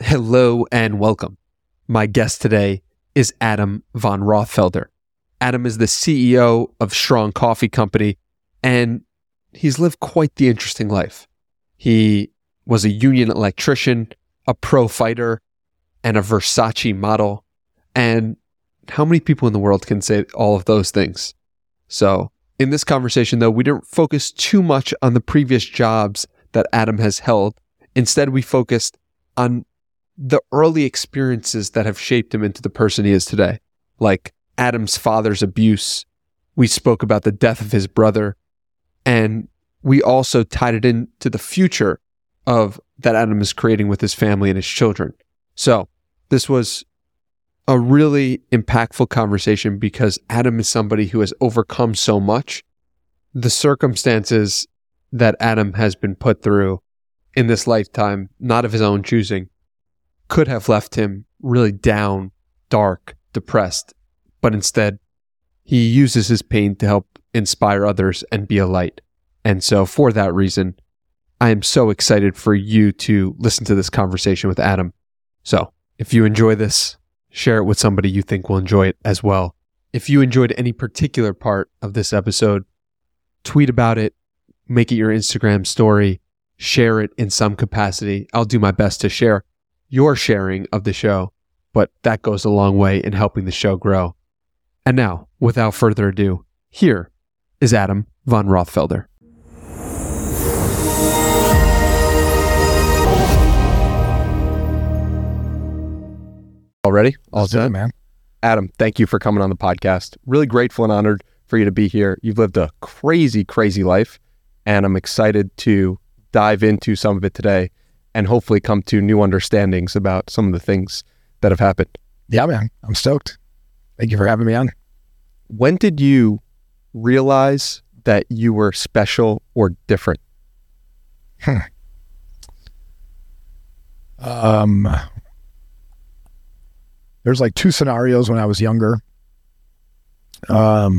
Hello and welcome. My guest today is Adam von Rothfelder. Adam is the CEO of Strong Coffee Company, and he's lived quite the interesting life. He was a union electrician, a pro fighter, and a Versace model. And how many people in the world can say all of those things? So in this conversation, though, we didn't focus too much on the previous jobs that Adam has held. Instead, we focused on the early experiences that have shaped him into the person he is today, like Adam's father's abuse. We spoke about the death of his brother, and we also tied it into the future of that Adam is creating with his family and his children. So this was a really impactful conversation because Adam is somebody who has overcome so much. The circumstances that Adam has been put through in this lifetime, not of his own choosing, could have left him really down, dark, depressed, but instead he uses his pain to help inspire others and be a light. And so for that reason, I am so excited for you to listen to this conversation with Adam. So if you enjoy this, share it with somebody you think will enjoy it as well. If you enjoyed any particular part of this episode, tweet about it, make it your Instagram story, share it in some capacity. I'll do my best to share your sharing of the show, but that goes a long way in helping the show grow. And now, without further ado, here is Adam von Rothfelder. All ready? All set, man. Adam, thank you for coming on the podcast. Really grateful and honored for you to be here. You've lived a crazy, crazy life, and I'm excited to dive into some of it today and hopefully come to new understandings about some of the things that have happened. Yeah, man. I'm stoked. Thank you for having me on. When did you realize that you were special or different? There's like two scenarios when I was younger. I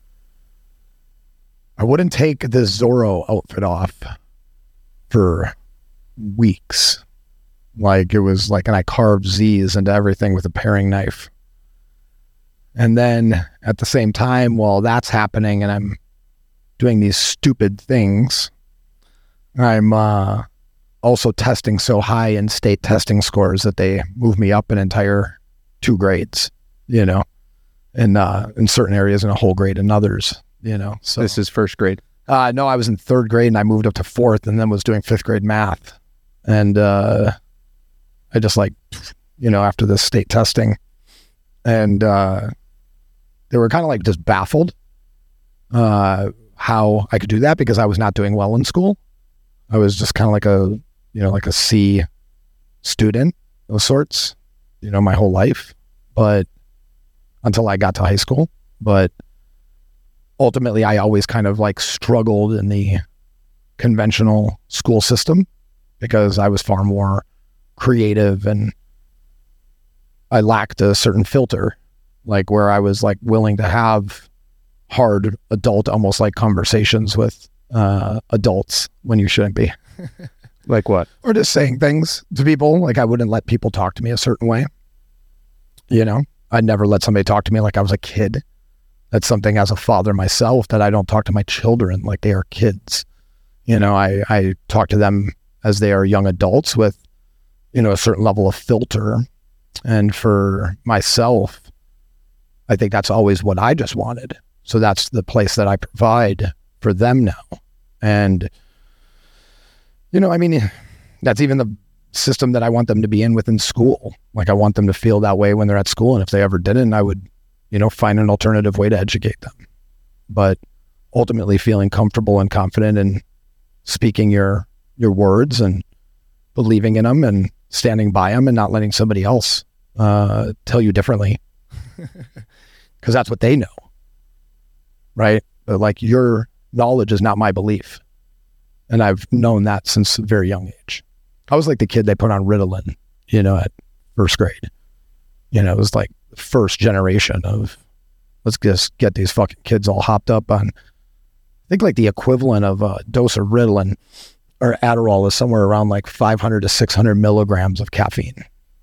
wouldn't take the Zorro outfit off for weeks. Like it was like, and I carved Z's into everything with a paring knife. And then at the same time, while that's happening and I'm doing these stupid things, I'm also testing so high in state testing scores that they move me up an entire 2 grades, in certain areas and a whole grade in others, So This is first grade. No, I was in 3rd grade and I moved up to 4th and then was doing 5th grade math. And I just after this state testing, and they were kind of like just baffled how I could do that because I was not doing well in school. I was just kind of like a C student of sorts, my whole life, but until I got to high school. But ultimately, I always kind of like struggled in the conventional school system because I was far more creative and I lacked a certain filter, like where I was like willing to have hard adult, almost like conversations with adults when you shouldn't be. Like what? Or just saying things to people. Like I wouldn't let people talk to me a certain way. I'd never let somebody talk to me like I was a kid. That's something as a father myself that I don't talk to my children like they are kids. I talk to them as they are young adults with, a certain level of filter. And for myself, I think that's always what I just wanted. So that's the place that I provide for them now. And, that's even the system that I want them to be in within school. Like I want them to feel that way when they're at school. And if they ever didn't, I would, find an alternative way to educate them. But ultimately feeling comfortable and confident in speaking your words and believing in them and standing by them and not letting somebody else tell you differently. Because that's what they know. Right? But like your knowledge is not my belief. And I've known that since a very young age. I was like the kid they put on Ritalin, at 1st grade. It was like the first generation of, let's just get these fucking kids all hopped up on, I think like the equivalent of a dose of Ritalin or Adderall is somewhere around like 500 to 600 milligrams of caffeine.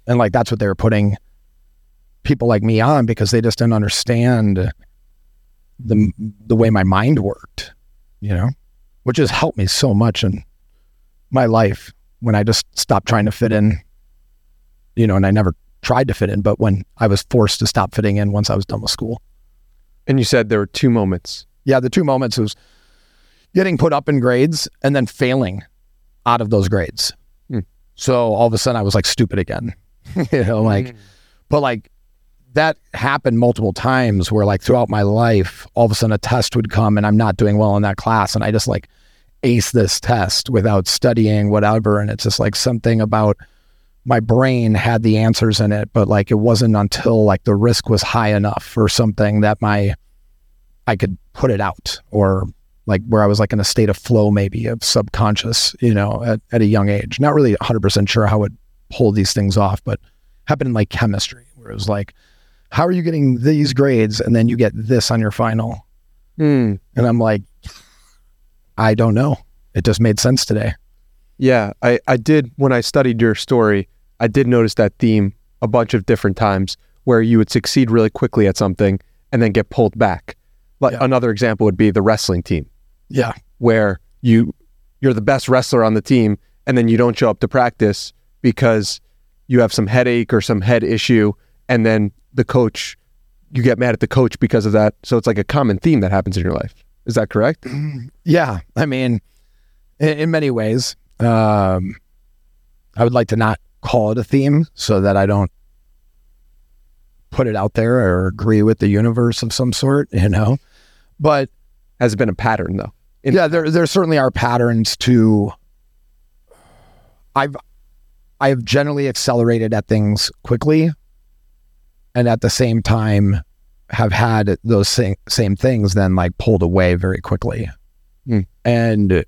And like, that's what they were putting people like me on, because they just didn't understand the way my mind worked, you know, which has helped me so much in my life when I just stopped trying to fit in, you know, and I never tried to fit in, but when I was forced to stop fitting in once I was done with school. And you said there were 2 moments. Yeah, the 2 moments was getting put up in grades and then failing out of those grades. So all of a sudden I was like stupid again, you know, like, but like that happened multiple times where like throughout my life, all of a sudden a test would come and I'm not doing well in that class. And I just like ace this test without studying, whatever. And it's just like something about my brain had the answers in it, but like it wasn't until like the risk was high enough or something that I could put it out, or like where I was like in a state of flow, maybe of subconscious, you know, at a young age. Not really 100% sure how I would pull these things off, but happened in like chemistry, where it was like, how are you getting these grades and then you get this on your final? And I'm like, I don't know. It just made sense today. Yeah, I did, when I studied your story, I did notice that theme a bunch of different times where you would succeed really quickly at something and then get pulled back. Like another example would be the wrestling team. Yeah. Where you're the best wrestler on the team and then you don't show up to practice because you have some headache or some head issue, and then the coach, you get mad at the coach because of that. So it's like a common theme that happens in your life. Is that correct? Yeah. I mean, in many ways, I would like to not call it a theme so that I don't put it out there or agree with the universe of some sort, you know, but has it been a pattern though? Yeah, there certainly are patterns to, I've generally accelerated at things quickly, and at the same time have had those same things then like pulled away very quickly. And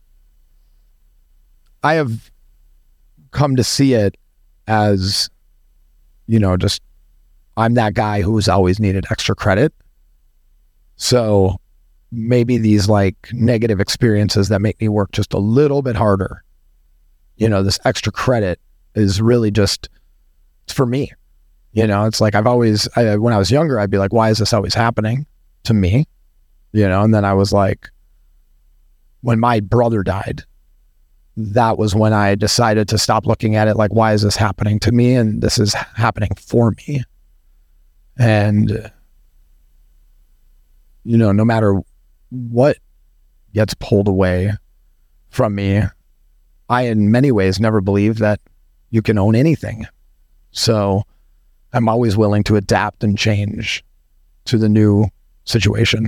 I have come to see it as, you know, just I'm that guy who's always needed extra credit. So maybe these like negative experiences that make me work just a little bit harder, you know, this extra credit is really just, it's for me. You know, it's like when I was younger, I'd be like, why is this always happening to me? You know, and then I was like, when my brother died, that was when I decided to stop looking at it like, why is this happening to me? And this is happening for me. And, you know, no matter what gets pulled away from me, I in many ways never believed that you can own anything. So I'm always willing to adapt and change to the new situation.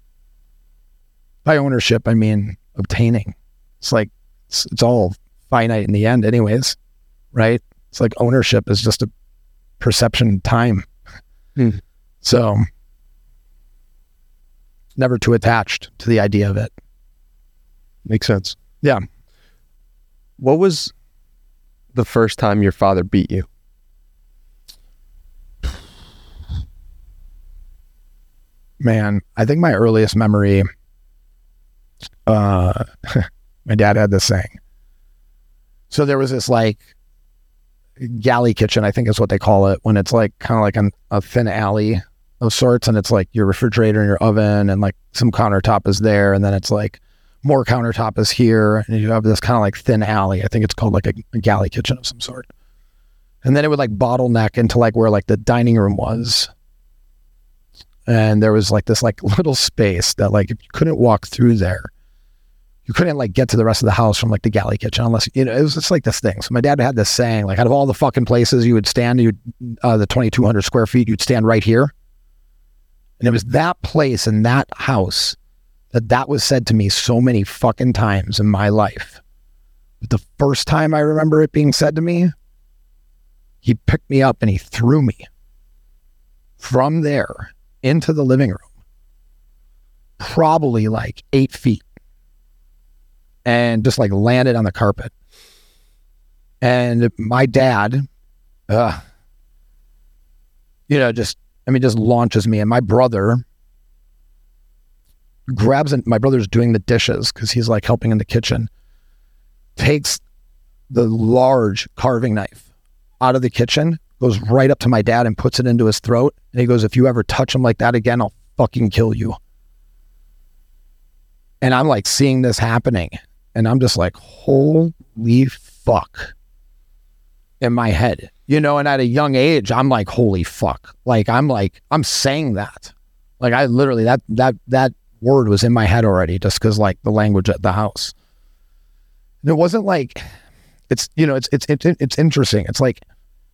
By ownership, I mean obtaining. It's like, it's all finite in the end anyways, right? It's like ownership is just a perception time. So never too attached to the idea of it. Makes sense. Yeah. What was the first time your father beat you? Man, I think my earliest memory, my dad had this saying. So there was this like galley kitchen, I think is what they call it, when it's like kind of like a thin alley of sorts, and it's like your refrigerator and your oven and like some countertop is there, and then it's like more countertop is here, and you have this kind of like thin alley. I think it's called like a galley kitchen of some sort. And then it would like bottleneck into like where like the dining room was. And there was like this like little space that like if you couldn't walk through there, you couldn't like get to the rest of the house from like the galley kitchen unless, you know, it was just like this thing. So my dad had this saying, like, out of all the fucking places you would stand, the 2,200 square feet, you'd stand right here. And it was that place in that house that was said to me so many fucking times in my life. But the first time I remember it being said to me, he picked me up and he threw me from there into the living room, probably like 8 feet, and just like landed on the carpet. And my dad, you know, just launches me, and my brother grabs it. My brother's doing the dishes because he's like helping in the kitchen, takes the large carving knife out of the kitchen, goes right up to my dad and puts it into his throat. And he goes, if you ever touch him like that again, I'll fucking kill you. And I'm like seeing this happening. And I'm just like, holy fuck. In my head, and at a young age, I'm like, holy fuck. I'm saying that. Like I literally, that word was in my head already just because like the language at the house. And it wasn't like, it's interesting. It's like,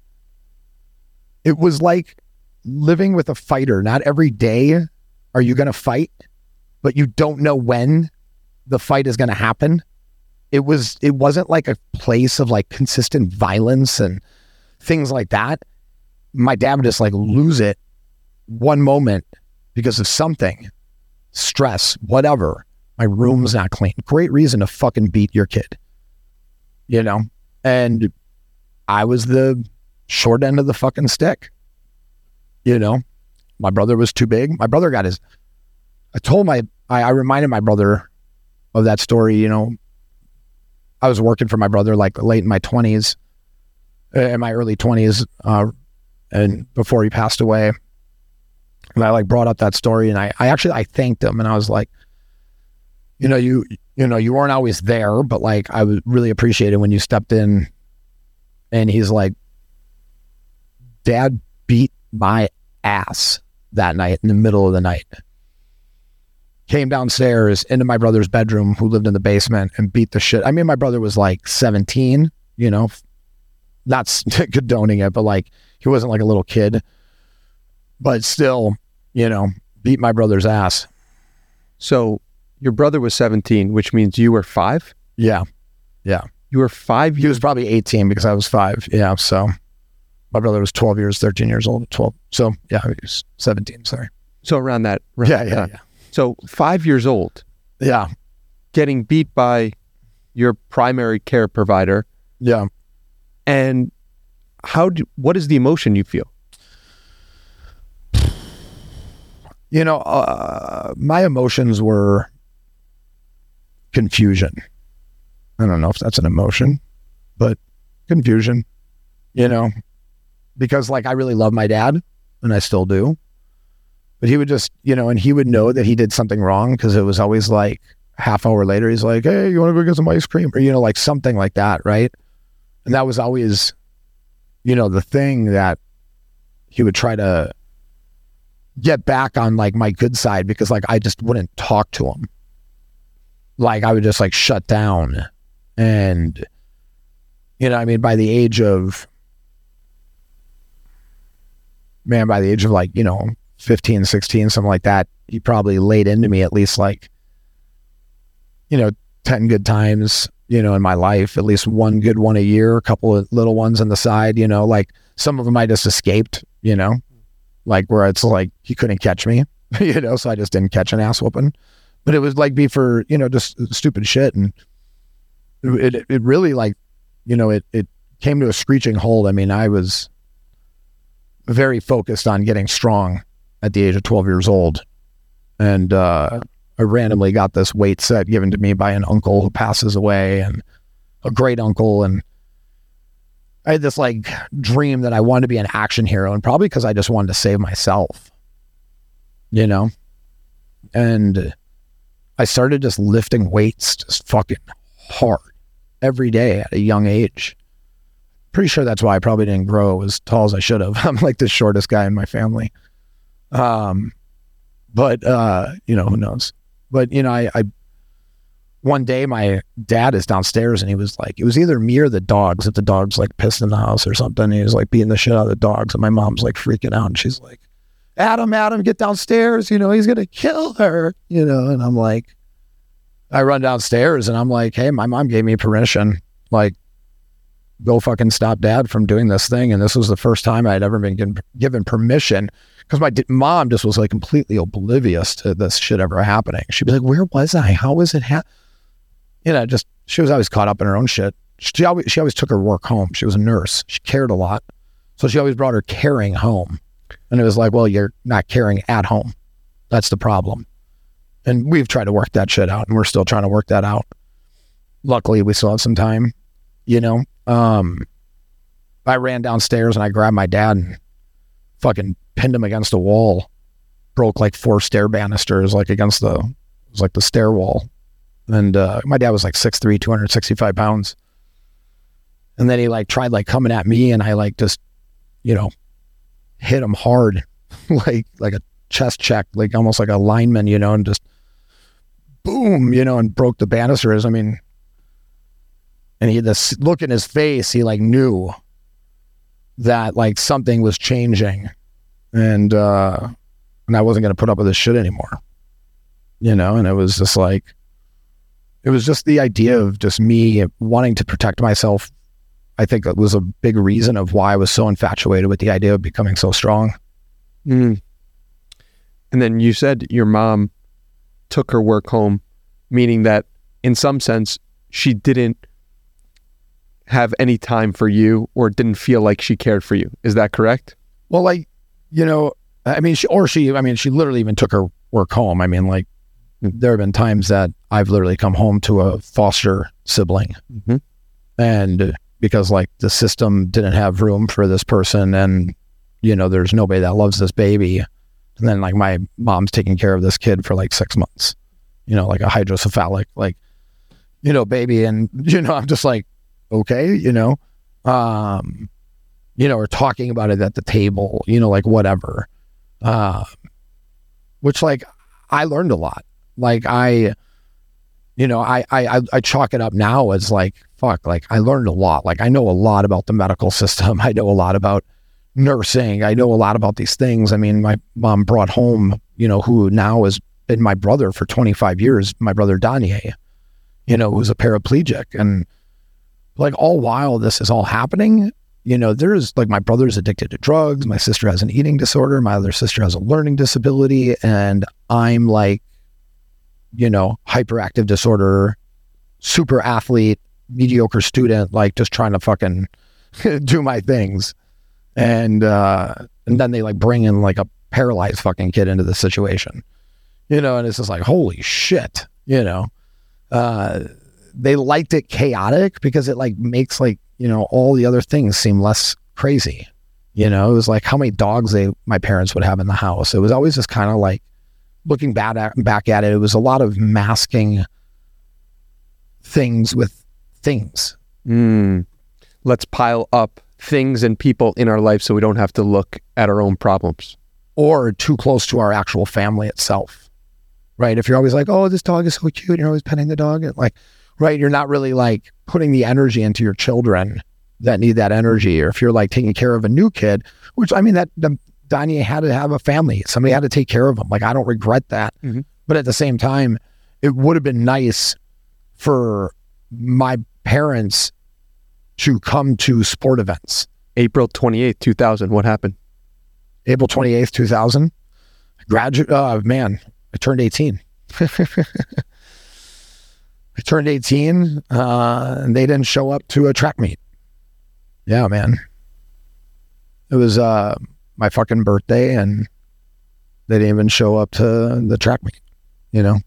it was like living with a fighter. Not every day are you going to fight, but you don't know when the fight is going to happen. It wasn't like a place of like consistent violence and things like that. My dad would just like lose it one moment because of something, stress, whatever. My room's not clean. Great reason to fucking beat your kid, and I was the short end of the fucking stick. My brother was too big. My brother got his, I reminded my brother of that story. I was working for my brother like late in my 20s, in my early 20s, and before he passed away. And I like brought up that story, and I thanked him, and I was like, you weren't always there, but like I would really appreciate it when you stepped in. And he's like, Dad beat my ass that night in the middle of the night. Came downstairs into my brother's bedroom, who lived in the basement, and beat the shit. I mean, my brother was like 17, not condoning it, but like he wasn't like a little kid, but still, beat my brother's ass. So your brother was 17, which means you were 5? Yeah. You were 5? He was probably 18 because I was 5. Yeah. So my brother was 13 years old, 12. So yeah, he was 17. Sorry. So around that. Yeah. So 5 years old. Yeah. Getting beat by your primary care provider. Yeah. And what is the emotion you feel? My emotions were confusion. I don't know if that's an emotion, but confusion, because like I really love my dad, and I still do. But he would just, and he would know that he did something wrong, because it was always like half hour later, he's like, hey, you want to go get some ice cream? Or, like something like that, right? And that was always, the thing that he would try to get back on like my good side, because like I just wouldn't talk to him. Like I would just like shut down. And, by the age of like, 15, 16, something like that, he probably laid into me at least like, 10 good times, in my life, at least one good one a year, a couple of little ones on the side, like some of them I just escaped, like where it's like, he couldn't catch me, so I just didn't catch an ass whooping. But it was like be for, just stupid shit. And it really like, it came to a screeching halt. I mean, I was very focused on getting strong at the age of 12 years old. And I randomly got this weight set given to me by an uncle who passes away, and a great uncle. And I had this like dream that I wanted to be an action hero, and probably because I just wanted to save myself, and I started just lifting weights just fucking hard every day at a young age. Pretty sure that's why I probably didn't grow as tall as I should have. I'm like the shortest guy in my family. But who knows? But, I one day my dad is downstairs, and he was like, it was either me or the dogs, if the dogs like pissed in the house or something. He was like beating the shit out of the dogs, and my mom's like freaking out, and she's like, Adam, get downstairs. He's going to kill her, and I'm like, I run downstairs, and I'm like, hey, my mom gave me permission, like, go fucking stop Dad from doing this thing. And this was the first time I'd ever been given permission, because my mom just was like completely oblivious to this shit ever happening. She'd be like, where was I? How was it she was always caught up in her own shit. She always took her work home. She was a nurse. She cared a lot. So she always brought her caring home. And it was like, well, you're not caring at home. That's the problem. And we've tried to work that shit out, and we're still trying to work that out. Luckily, we still have some time, But I ran downstairs and I grabbed my dad and fucking pinned him against a wall, broke like 4 stair banisters, like against it was like the stair wall. And my dad was like 6'3", 265 pounds. And then he like tried like coming at me, and I like just, you know, hit him hard, like a chest check, like almost like a lineman, you know, and just boom, you know, and broke the banisters. I mean, and he had this look in his face, he like knew that like something was changing, and I wasn't going to put up with this shit anymore, you know. And it was just like, it was just the idea of just me wanting to protect myself. I think it was a big reason of why I was so infatuated with the idea of becoming so strong. Mm. And then you said your mom took her work home, meaning that in some sense she didn't have any time for you, or didn't feel like she cared for you. Is that correct? Well, like, you know, I mean, she literally even took her work home. I mean, like, there have been times that I've literally come home to a foster sibling, and because like the system didn't have room for this person, and, you know, there's nobody that loves this baby. And then like my mom's taking care of this kid for like 6 months, you know, like a hydrocephalic, like, you know, baby. And, you know, I'm just like, okay, you know, or talking about it at the table, you know, like whatever, which like I learned a lot. Like I chalk it up now as like, fuck, like I learned a lot. Like I know a lot about the medical system. I know a lot about nursing. I know a lot about these things. I mean, my mom brought home, you know, who now has been my brother for 25 years, my brother Danye, you know, who's a paraplegic. And like all while this is all happening, you know, there's like, my brother's addicted to drugs. My sister has an eating disorder. My other sister has a learning disability. And I'm like, you know, hyperactive disorder, super athlete, mediocre student, like just trying to fucking do my things. And then they like bring in like a paralyzed fucking kid into the situation, you know, and it's just like, holy shit, you know. They liked it chaotic because it like makes like, you know, all the other things seem less crazy. You know, it was like how many dogs my parents would have in the house. It was always just kind of like, looking back at it, it was a lot of masking things with things. Let's pile up things and people in our life so we don't have to look at our own problems. Or too close to our actual family itself, right? If you're always like, oh, this dog is so cute, you're always petting the dog, and like, right, you're not really like putting the energy into your children that need that energy. Or if you're like taking care of a new kid, which I mean, that Danye had to have a family. Somebody had to take care of him. Like, I don't regret that. But at the same time, it would have been nice for my parents to come to sport events. April 28th, 2000. What happened? April 28th, 2000. Man, I turned 18. I turned 18, and they didn't show up to a track meet. Yeah, man. It was my fucking birthday, and they didn't even show up to the track meet, you know?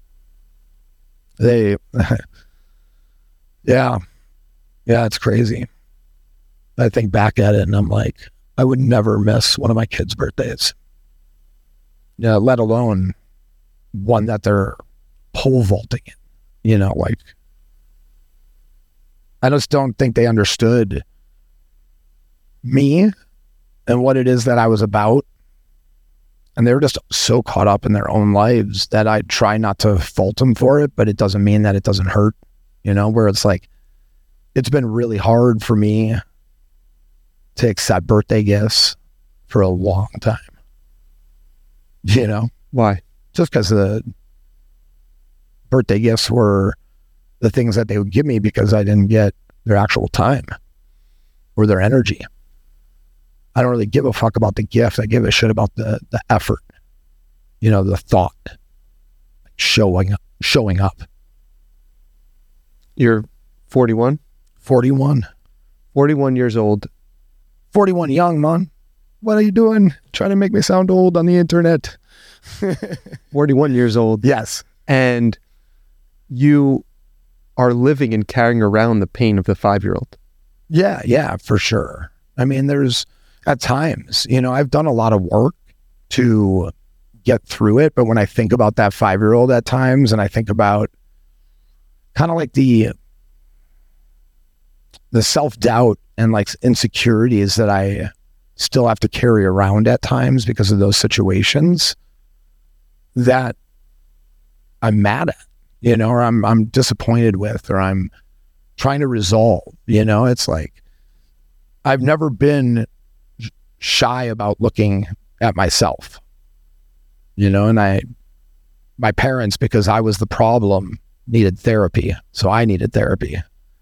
Yeah, it's crazy. I think back at it and I'm like, I would never miss one of my kids' birthdays. Yeah, let alone one that they're pole vaulting in, you know, like, I just don't think they understood me and what it is that I was about. And they were just so caught up in their own lives that I try not to fault them for it, but it doesn't mean that it doesn't hurt, you know, where it's like, it's been really hard for me to accept birthday gifts for a long time, you know? Why? Just because the birthday gifts were the things that they would give me because I didn't get their actual time or their energy. I don't really give a fuck about the gift. I give a shit about the effort, you know, the thought, showing up. You're 41? 41. 41 years old. 41 young, man. What are you doing? Trying to make me sound old on the internet. 41 years old. Yes. And you are living and carrying around the pain of the 5-year-old. Yeah, for sure. I mean, there's at times, I've done a lot of work to get through it. But when I think about that 5-year-old at times, and I think about kind of like the self-doubt and like insecurities that I still have to carry around at times because of those situations that I'm mad at, or I'm disappointed with, or I'm trying to resolve, it's like, I've never been shy about looking at myself, and my parents, because I was the problem, needed therapy. So I needed therapy.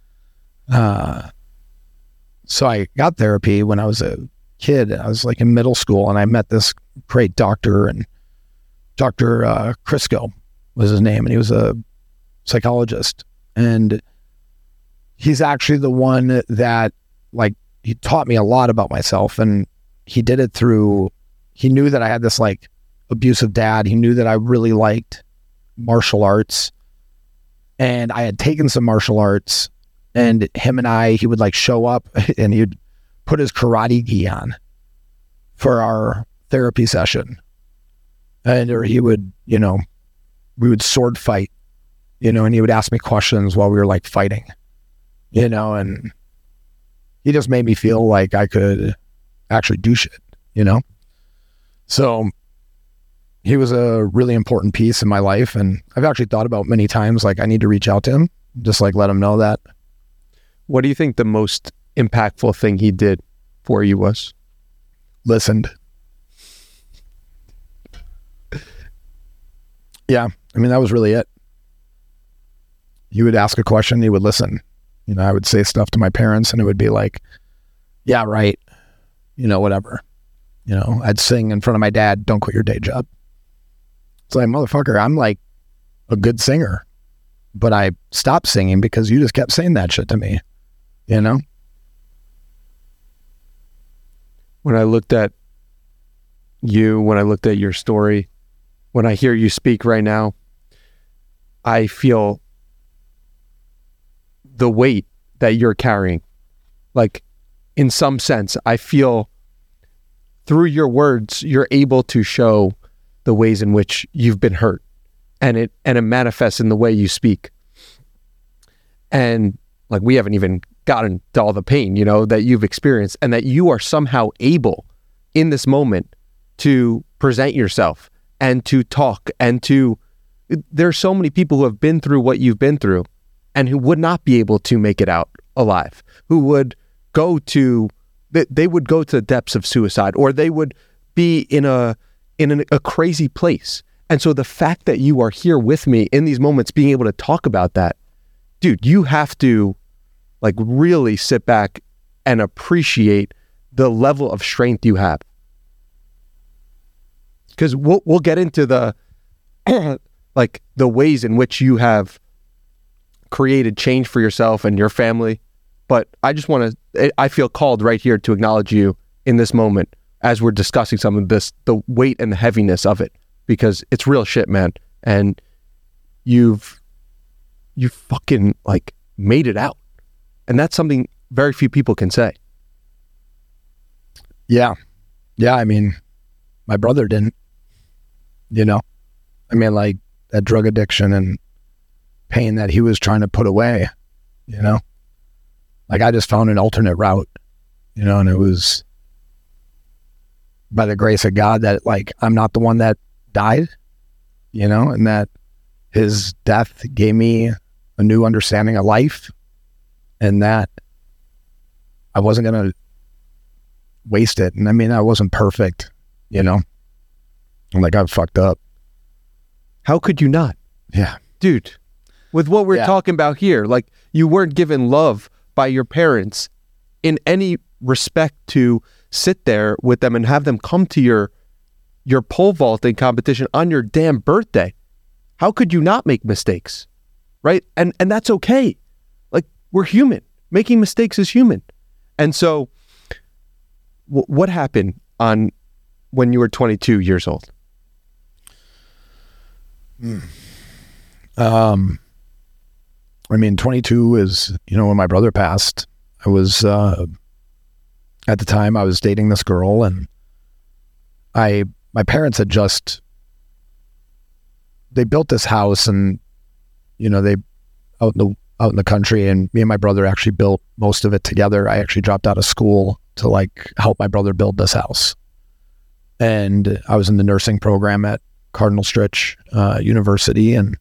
So I got therapy when I was a kid. I was like in middle school, and I met this great doctor, and Dr. Crisco was his name, and he was a psychologist. And he's actually the one that, like, he taught me a lot about myself, and he did it through, he knew that I had this like abusive dad. He knew that I really liked martial arts, and I had taken some martial arts, and him and he would like show up and he'd put his karate gi on for our therapy session. Or he would, we would sword fight, and he would ask me questions while we were like fighting, and he just made me feel like I could actually do shit, So he was a really important piece in my life. And I've actually thought about many times, like, I need to reach out to him, just like let him know that. What do you think the most impactful thing he did for you was? Listened. Yeah. I mean, that was really it. He would ask a question, he would listen. I would say stuff to my parents, and it would be like, yeah, right. Whatever. I'd sing in front of my dad, "Don't quit your day job." It's like, motherfucker, I'm like a good singer, but I stopped singing because you just kept saying that shit to me, When I looked at you, when I looked at your story, when I hear you speak right now, I feel the weight that you're carrying. Like, in some sense, I feel through your words, you're able to show the ways in which you've been hurt, and it manifests in the way you speak. And like, we haven't even gotten to all the pain, that you've experienced, and that you are somehow able in this moment to present yourself and to talk, and there's so many people who have been through what you've been through and who would not be able to make it out alive, who would they would go to the depths of suicide, or they would be in a crazy place. And so the fact that you are here with me in these moments, being able to talk about that, dude, you have to like really sit back and appreciate the level of strength you have. Because we'll get into the like the ways in which you have created change for yourself and your family. But I just I feel called right here to acknowledge you in this moment as we're discussing some of this, the weight and the heaviness of it, because it's real shit, man. And you fucking like made it out. And that's something very few people can say. Yeah. Yeah. I mean, my brother didn't, I mean, like that drug addiction and pain that he was trying to put away, like I just found an alternate route, and it was by the grace of God that like, I'm not the one that died, and that his death gave me a new understanding of life, and that I wasn't going to waste it. And I mean, I wasn't perfect, I'm like, I fucked up. How could you not? Yeah. Dude, with what we're talking about here, like, you weren't given love by your parents in any respect to sit there with them and have them come to your pole vaulting competition on your damn birthday. How could you not make mistakes? Right? And that's okay. Like, we're human. Making mistakes is human. And so what happened when you were 22 years old? I mean, 22 is, when my brother passed, I was at the time I was dating this girl, and my parents had they built this house, and they out in the country, and me and my brother actually built most of it together. I actually dropped out of school to like help my brother build this house. And I was in the nursing program at Cardinal Stritch University, and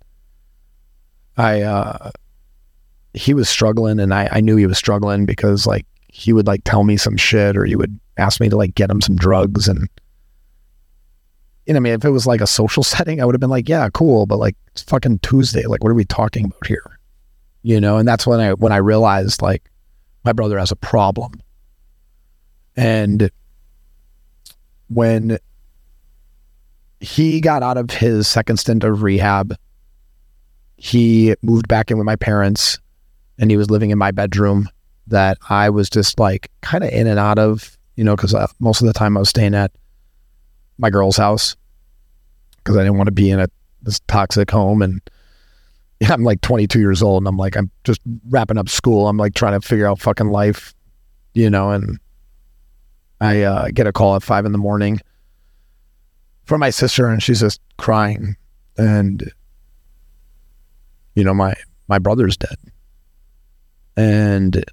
he was struggling, and I knew he was struggling because like he would like tell me some shit, or he would ask me to like get him some drugs. And I mean, if it was like a social setting, I would have been like, yeah, cool, but like it's fucking Tuesday, like what are we talking about here? And that's when I realized like my brother has a problem. And when he got out of his second stint of rehab, he moved back in with my parents, and he was living in my bedroom that I was just like kind of in and out of, because most of the time I was staying at my girl's house because I didn't want to be in this toxic home. And I'm like 22 years old, and I'm just wrapping up school. I'm like trying to figure out fucking life, and I get a call at 5 a.m. from my sister, and she's just crying. And, my brother's dead. And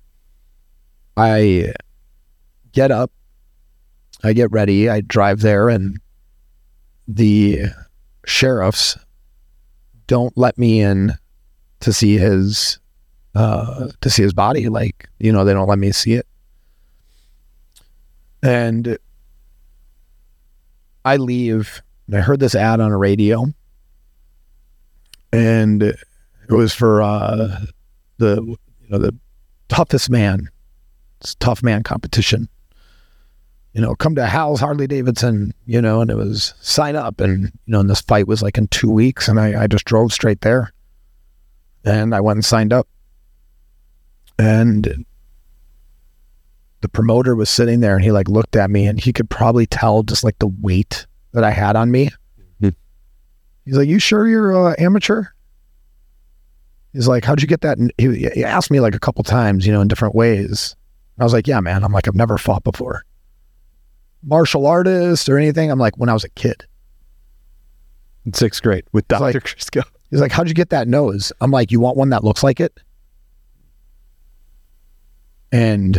I get up, I get ready, I drive there, and the sheriffs don't let me in to see his body. Like, they don't let me see it. And I leave, and I heard this ad on a radio, and it was for the toughest man. It's tough man competition. Come to Hal's Harley Davidson, and it was sign up, and and this fight was like in 2 weeks, and I just drove straight there, and I went and signed up. And the promoter was sitting there, and he like looked at me, and he could probably tell just like the weight that I had on me. Mm-hmm. He's like, "You sure you're amateur?" He's like, "How'd you get that?" And he asked me like a couple times, in different ways. I was like, "Yeah, man." I'm like, "I've never fought before. Martial artist or anything." I'm like, "When I was a kid." In 6th grade with Dr. Crisco. He's like, "How'd you get that nose?" I'm like, "You want one that looks like it?" And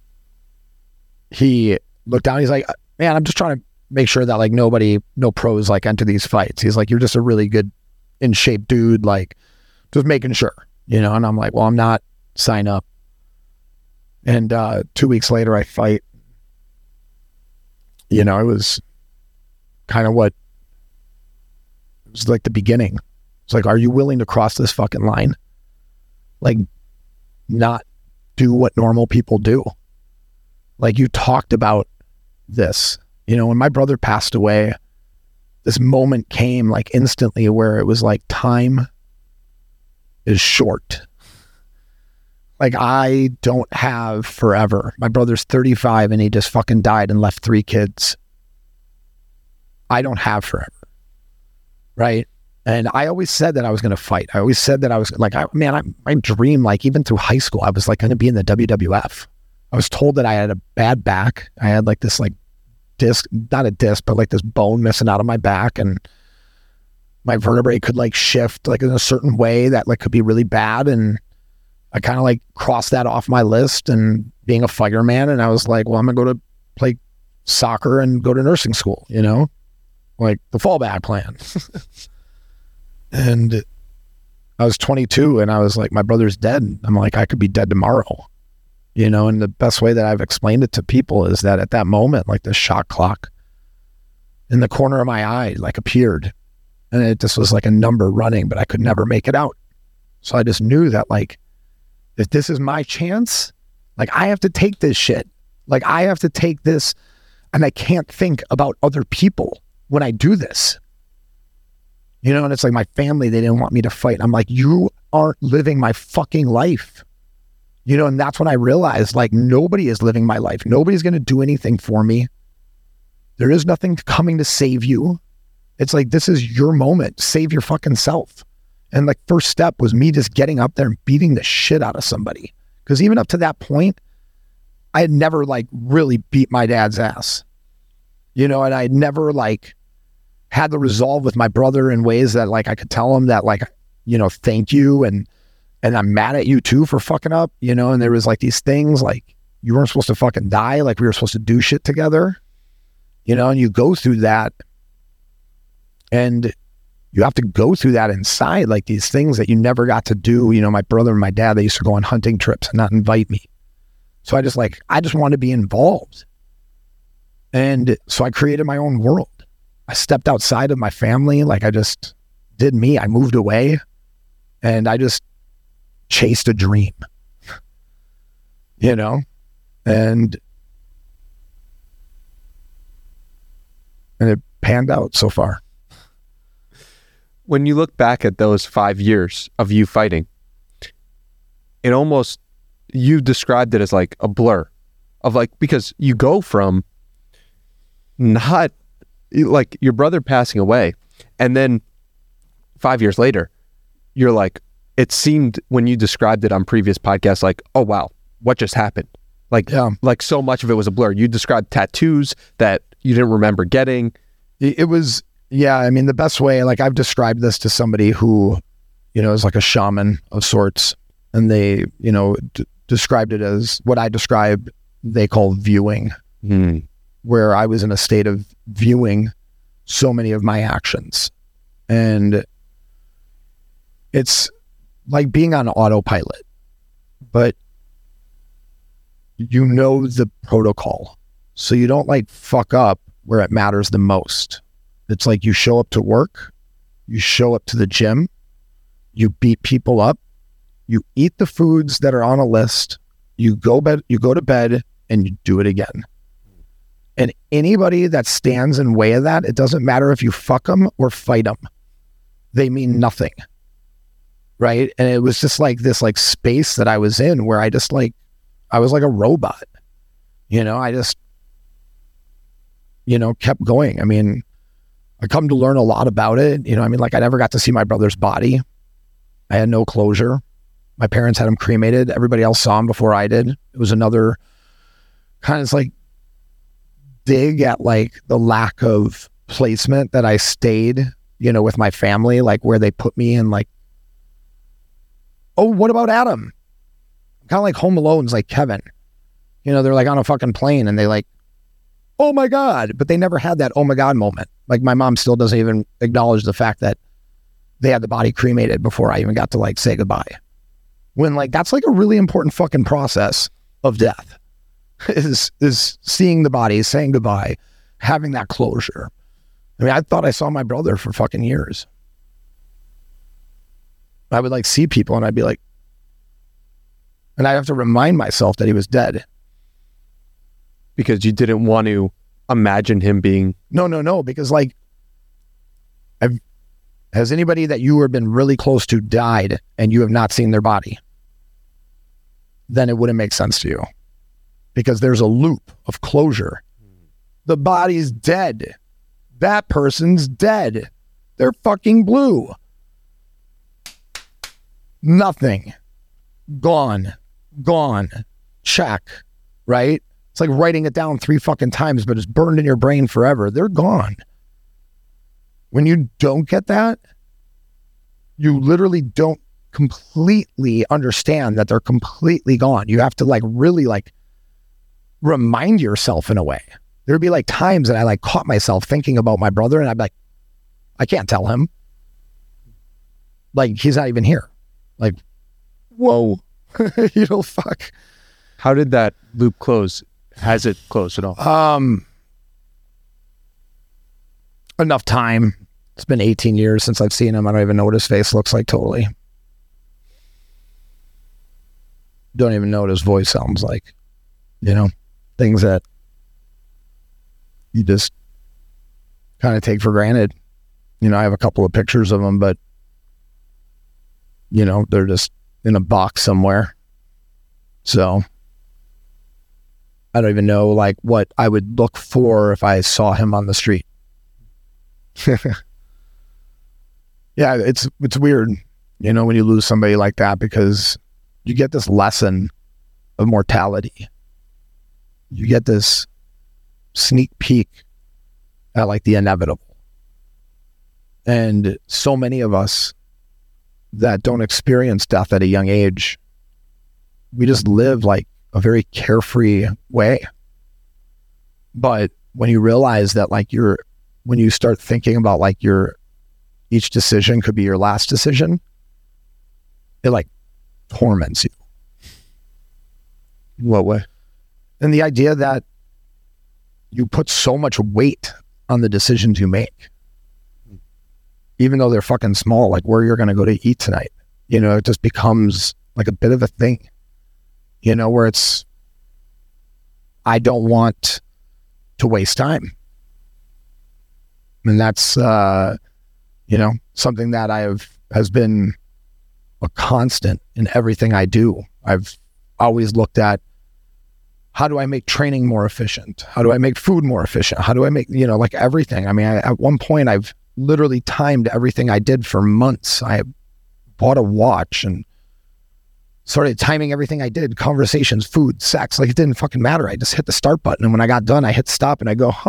he looked down. He's like, "Man, I'm just trying to make sure that like no pros like enter these fights." He's like, "You're just a really good in shape dude. Like just making sure, And I'm like, "Well, I'm not. Sign up." And 2 weeks later I fight. It was kind of it was like the beginning. It's like, are you willing to cross this fucking line? Like not do what normal people do. Like you talked about this, when my brother passed away, this moment came like instantly where it was like time is short. Like I don't have forever. My brother's 35 and he just fucking died and left 3 kids. I don't have forever. Right? And I always said that I was going to fight. I always said that I was like, my dream, like even through high school, I was like going to be in the WWF. I was told that I had a bad back. I had like this like disc, not a disc, but like this bone missing out of my back, and my vertebrae could like shift like in a certain way that like could be really bad. And I kind of like crossed that off my list and being a fireman. And I was like, well, I'm going to go to play soccer and go to nursing school, like the fallback plan. And I was 22 and I was like, my brother's dead. I'm like, I could be dead tomorrow, and the best way that I've explained it to people is that at that moment, like the shot clock in the corner of my eye, like appeared, and it just was like a number running, but I could never make it out. So I just knew that like, if this is my chance, like I have to take this shit. Like I have to take this, and I can't think about other people when I do this. And it's like my family, they didn't want me to fight. I'm like, you aren't living my fucking life. And that's when I realized like nobody is living my life. Nobody's going to do anything for me. There is nothing coming to save you. It's like, this is your moment. Save your fucking self. And like first step was me just getting up there and beating the shit out of somebody. Because even up to that point, I had never like really beat my dad's ass, and I had never like had the resolve with my brother in ways that like I could tell him that like, thank you. And I'm mad at you too for fucking up, and there was like these things like you weren't supposed to fucking die. Like we were supposed to do shit together, and you go through that and you have to go through that inside, like these things that you never got to do. My brother and my dad, they used to go on hunting trips and not invite me. So I just wanted to be involved. And so I created my own world. I stepped outside of my family. Like I just did me. I moved away and I just chased a dream, and it panned out so far. When you look back at those 5 years of you fighting, it almost, you described it as like a blur of like, because you go from not like your brother passing away, and then 5 years later, you're like, it seemed when you described it on previous podcasts, like, oh wow, what just happened? Like, like so much of it was a blur. You described tattoos that you didn't remember getting. It was, I mean, the best way, like I've described this to somebody who, is like a shaman of sorts, and they, described it as what I described, they call viewing, where I was in a state of viewing so many of my actions. And it's like being on autopilot, but the protocol. So you don't like fuck up where it matters the most. It's like you show up to work, you show up to the gym, you beat people up, you eat the foods that are on a list, you go to bed and you do it again. And anybody that stands in way of that, it doesn't matter if you fuck them or fight them. They mean nothing. Right? And it was just like this like space that I was in where I just like, I was like a robot. I just, kept going. I mean, I come to learn a lot about it. Like I never got to see my brother's body. I had no closure. My parents had him cremated. Everybody else saw him before I did. It was another kind of like dig at like the lack of placement that I stayed, with my family, like where they put me in like, oh, what about Adam? Kind of like Home Alone's like Kevin. They're like on a fucking plane and they like, oh my God, but they never had that oh my God moment. Like my mom still doesn't even acknowledge the fact that they had the body cremated before I even got to like say goodbye. When like, that's like a really important fucking process of death is seeing the body, saying goodbye, having that closure. I mean, I thought I saw my brother for fucking years. I would like see people and I'd be like, and I'd have to remind myself that he was dead. Because you didn't want to imagine him being... No, because like, has anybody that you have been really close to died and you have not seen their body? Then it wouldn't make sense to you. Because there's a loop of closure. The body's dead. That person's dead. They're fucking blue. Nothing. Gone. Check. Right? It's like writing it down 3 fucking times, but it's burned in your brain forever. They're gone. When you don't get that, you literally don't completely understand that they're completely gone. You have to like really like remind yourself in a way. There'd be like times that I like caught myself thinking about my brother and I'd be like, I can't tell him. Like, he's not even here. Like, whoa, fuck. How did that loop close? Has it closed at all? Enough time. It's been 18 years since I've seen him. I don't even know what his face looks like totally. Don't even know what his voice sounds like. Things that you just kind of take for granted. I have a couple of pictures of him, but they're just in a box somewhere. So I don't even know like what I would look for if I saw him on the street. Yeah, it's weird, when you lose somebody like that, because you get this lesson of mortality. you get this sneak peek at like the inevitable. And so many of us that don't experience death at a young age, we just live like a very carefree way. But when you realize that like when you start thinking about like each decision could be your last decision, it like torments you. In what way? And the idea that you put so much weight on the decisions you make, even though they're fucking small, like where you're going to go to eat tonight, it just becomes like a bit of a thing, where I don't want to waste time. And that's, something that has been a constant in everything I do. I've always looked at, how do I make training more efficient? How do I make food more efficient? How do I make, like everything? I mean, at one point I've literally timed everything I did for months. I bought a watch and started timing everything I did, conversations, food, sex, like it didn't fucking matter. I just hit the start button. And when I got done, I hit stop and I go,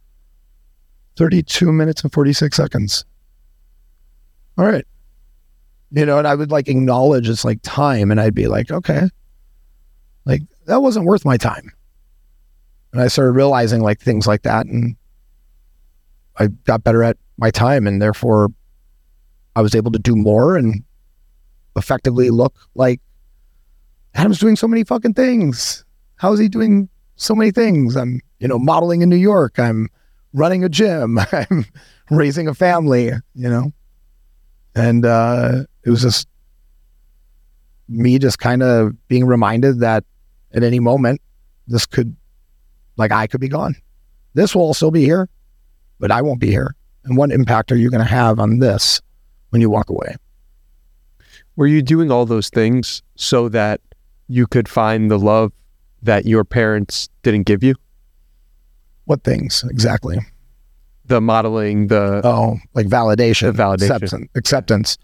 32 minutes and 46 seconds. All right. And I would like acknowledge it's like time, and I'd be like, okay, like that wasn't worth my time. And I started realizing like things like that, and I got better at my time, and therefore I was able to do more and effectively look like Adam's doing so many fucking things. How is he doing so many things? I'm, modeling in New York. I'm running a gym. I'm raising a family, and it was just me just kind of being reminded that at any moment I could be gone. This will still be here, but I won't be here. And what impact are you going to have on this when you walk away? Were you doing all those things so that you could find the love that your parents didn't give you? What things exactly? The modeling, like validation, acceptance.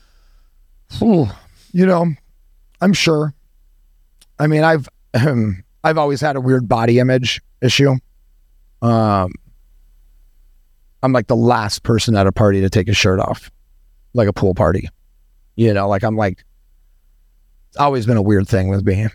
Yeah. I'm sure. I mean, I've always had a weird body image issue. I'm like the last person at a party to take his shirt off, like a pool party. I'm like, it's always been a weird thing with me.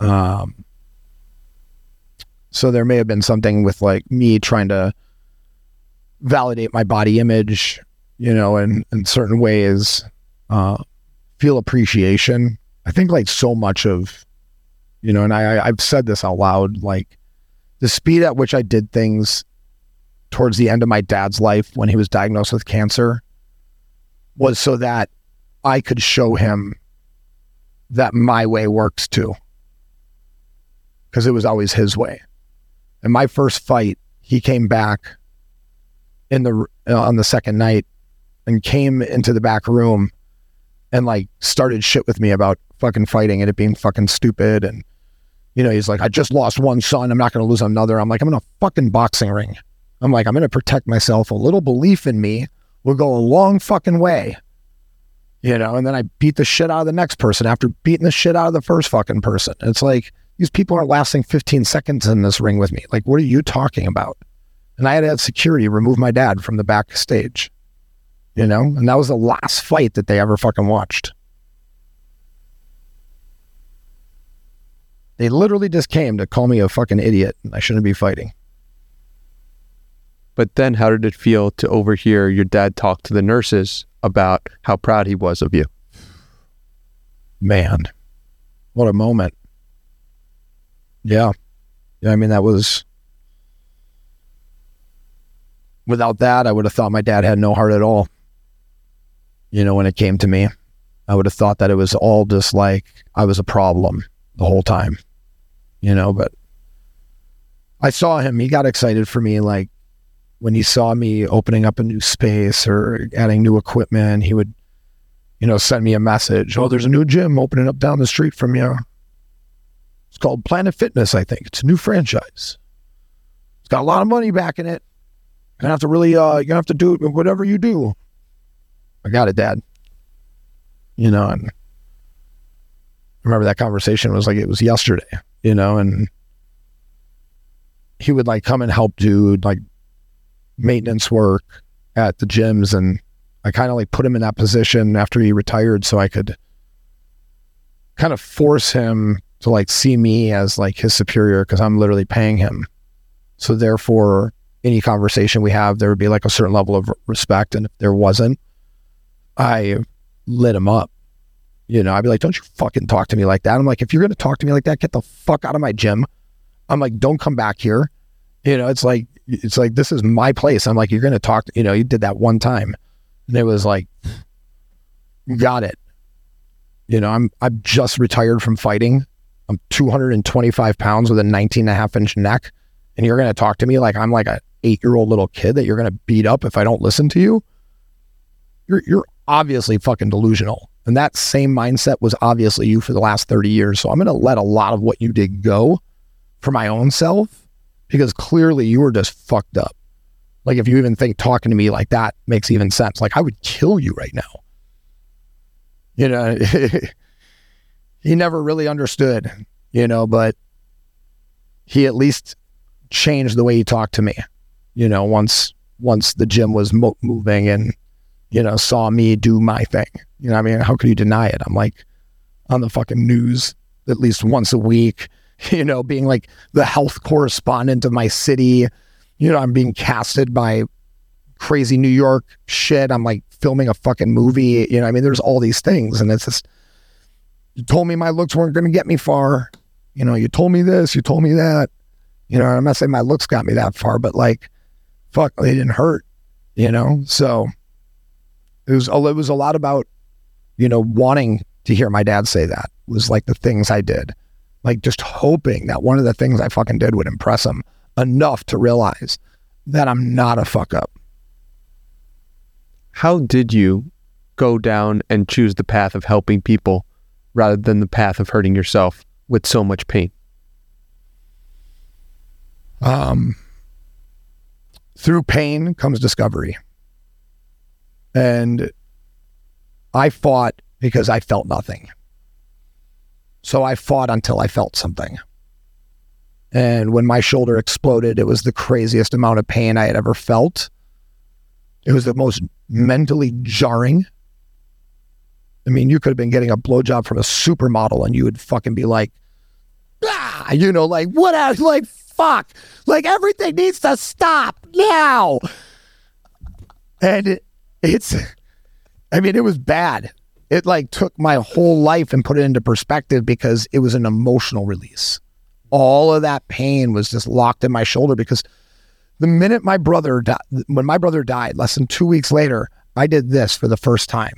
So there may have been something with like me trying to validate my body image, in certain ways, feel appreciation. I think like so much of, and I've said this out loud, like the speed at which I did things towards the end of my dad's life when he was diagnosed with cancer was so that I could show him that my way works too. Because it was always his way. And my first fight, he came back on the second night and came into the back room and like started shit with me about fucking fighting and it being fucking stupid. And, he's like, I just lost one son. I'm not going to lose another. I'm like, I'm in a fucking boxing ring. I'm like, I'm going to protect myself. A little belief in me will go a long fucking way. And then I beat the shit out of the next person after beating the shit out of the first fucking person. And it's like, these people aren't lasting 15 seconds in this ring with me. Like, what are you talking about? And I had to have security remove my dad from the backstage, and that was the last fight that they ever fucking watched. They literally just came to call me a fucking idiot and I shouldn't be fighting. But then how did it feel to overhear your dad talk to the nurses about how proud he was of you? Man, what a moment. Yeah. I mean, that was, without that, I would have thought my dad had no heart at all. When it came to me, I would have thought that it was all just like I was a problem the whole time, but I saw him, he got excited for me. Like when he saw me opening up a new space or adding new equipment, he would, send me a message. Oh, there's a new gym opening up down the street from you. It's called Planet Fitness, I think. It's a new franchise. It's got a lot of money back in it. You're gonna have to really, you're gonna have to do whatever you do. I got it, Dad. And I remember that conversation was like it was yesterday, and he would like come and help do like maintenance work at the gyms, and I kind of like put him in that position after he retired so I could kind of force him to like see me as like his superior, because I'm literally paying him. So therefore, any conversation we have, there would be like a certain level of respect. And if there wasn't, I lit him up. You know, I'd be like, don't you fucking talk to me like that. I'm like, if you're going to talk to me like that, get the fuck out of my gym. I'm like, don't come back here. You know, it's like, this is my place. I'm like, you're going to talk, you know, you did that one time. And it was like, you got it. You know, I'm just retired from fighting. I'm 225 pounds with a 19.5-inch neck. And you're going to talk to me like I'm like a 8-year-old little kid that you're going to beat up if I don't listen to you. You're obviously fucking delusional. And that same mindset was obviously you for the last 30 years. So I'm going to let a lot of what you did go for my own self, because clearly you were just fucked up. Like if you even think talking to me like that makes even sense, like I would kill you right now. You know, he never really understood, you know, but he at least changed the way he talked to me, you know, once the gym was moving and, you know, saw me do my thing. You know what I mean? How could you deny it? I'm like on the fucking news at least once a week, you know, being like the health correspondent of my city. You know, I'm being casted by crazy New York shit. I'm like filming a fucking movie. You know, I mean, there's all these things, and it's just, you told me my looks weren't going to get me far. You know, you told me this, you told me that. You know, I'm not saying my looks got me that far, but like, fuck, they didn't hurt, you know? So it was a lot about, you know, wanting to hear my dad say that. It was like the things I did, like just hoping that one of the things I fucking did would impress him enough to realize that I'm not a fuck up. How did you go down and choose the path of helping people rather than the path of hurting yourself with so much pain? Through pain comes discovery. And I fought because I felt nothing. So I fought until I felt something. And when my shoulder exploded, it was the craziest amount of pain I had ever felt. It was the most mentally jarring. I mean, you could have been getting a blowjob from a supermodel and you would fucking be like, ah, you know, like, what else? Like, fuck. Like, everything needs to stop now. And it was bad. It like took my whole life and put it into perspective, because it was an emotional release. All of that pain was just locked in my shoulder, because the minute when my brother died, less than 2 weeks later, I did this for the first time.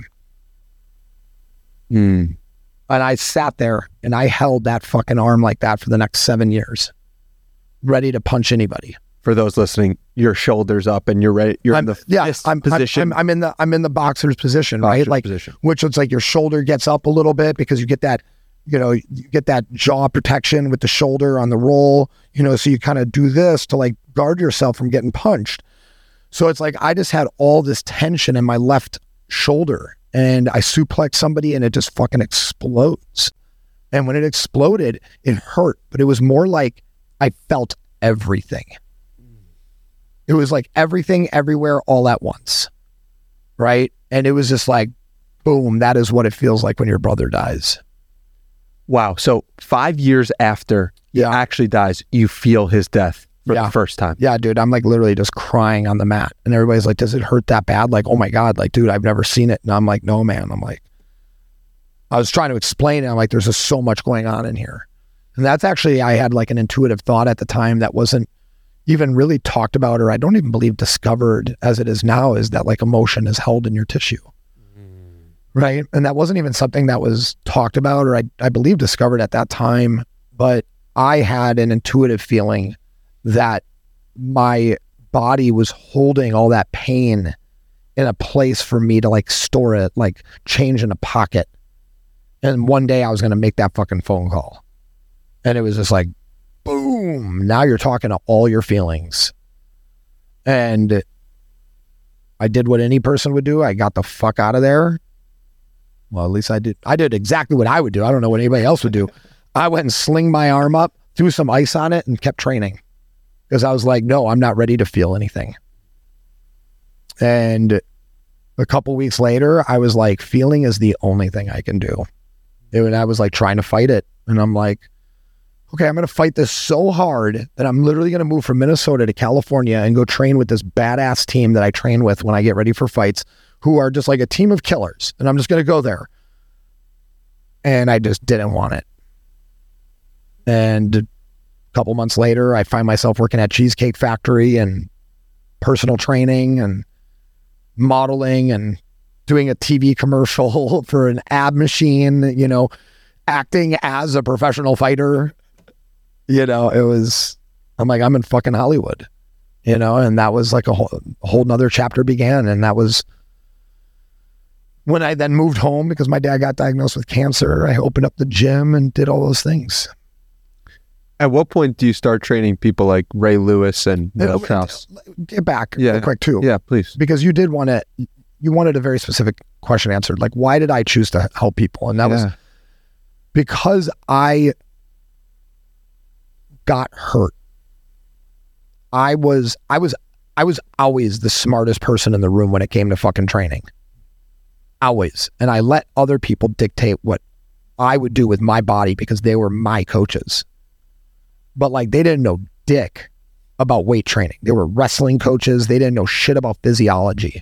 And I sat there and I held that fucking arm like that for the next 7 years, ready to punch anybody. For those listening, your shoulders up and you're ready. You're in the fist position. I'm in the boxer's position, right? Like, position. Which looks like your shoulder gets up a little bit because you get that, you know, you get that jaw protection with the shoulder on the roll, you know, so you kind of do this to like guard yourself from getting punched. So it's like, I just had all this tension in my left shoulder and I suplexed somebody and it just fucking explodes. And when it exploded, it hurt, but it was more like I felt everything. It was like everything, everywhere, all at once, right? And it was just like, boom, that is what it feels like when your brother dies. Wow. So 5 years after he actually dies, you feel his death for the first time. Yeah, dude, I'm like literally just crying on the mat. And everybody's like, does it hurt that bad? Like, oh my God, like, dude, I've never seen it. And I'm like, no, man. I'm like, I was trying to explain it. I'm like, there's just so much going on in here. And that's actually, I had like an intuitive thought at the time that wasn't even really talked about, or I don't even believe discovered as it is now, is that like emotion is held in your tissue. Right. And that wasn't even something that was talked about, or I believe discovered at that time, but I had an intuitive feeling that my body was holding all that pain in a place for me to like store it, like change in a pocket. And one day I was going to make that fucking phone call. And it was just like, boom, now you're talking to all your feelings. And I did what any person would do. I got the fuck out of there. Well, at least I did. I did exactly what I would do. I don't know what anybody else would do. I went and slinged my arm up, threw some ice on it, and kept training. because I was like, no, I'm not ready to feel anything. And a couple weeks later, I was like, feeling is the only thing I can do. And I was like trying to fight it. And I'm like, okay, I'm going to fight this so hard that I'm literally going to move from Minnesota to California and go train with this badass team that I train with when I get ready for fights, who are just like a team of killers. And I'm just going to go there. And I just didn't want it. And a couple months later, I find myself working at Cheesecake Factory and personal training and modeling and doing a TV commercial for an ab machine, you know, acting as a professional fighter. You know, I'm like, I'm in fucking Hollywood, you know, and that was like a whole nother chapter began. And that was when I then moved home because my dad got diagnosed with cancer. I opened up the gym and did all those things. At what point do you start training people like Ray Lewis and Neil Strauss? Get back real quick too. Yeah, please. Because you wanted a very specific question answered. Like, why did I choose to help people? And that was because I got hurt. I was always the smartest person in the room when it came to fucking training. Always. And I let other people dictate what I would do with my body because they were my coaches. But like, they didn't know dick about weight training. They were wrestling coaches. They didn't know shit about physiology.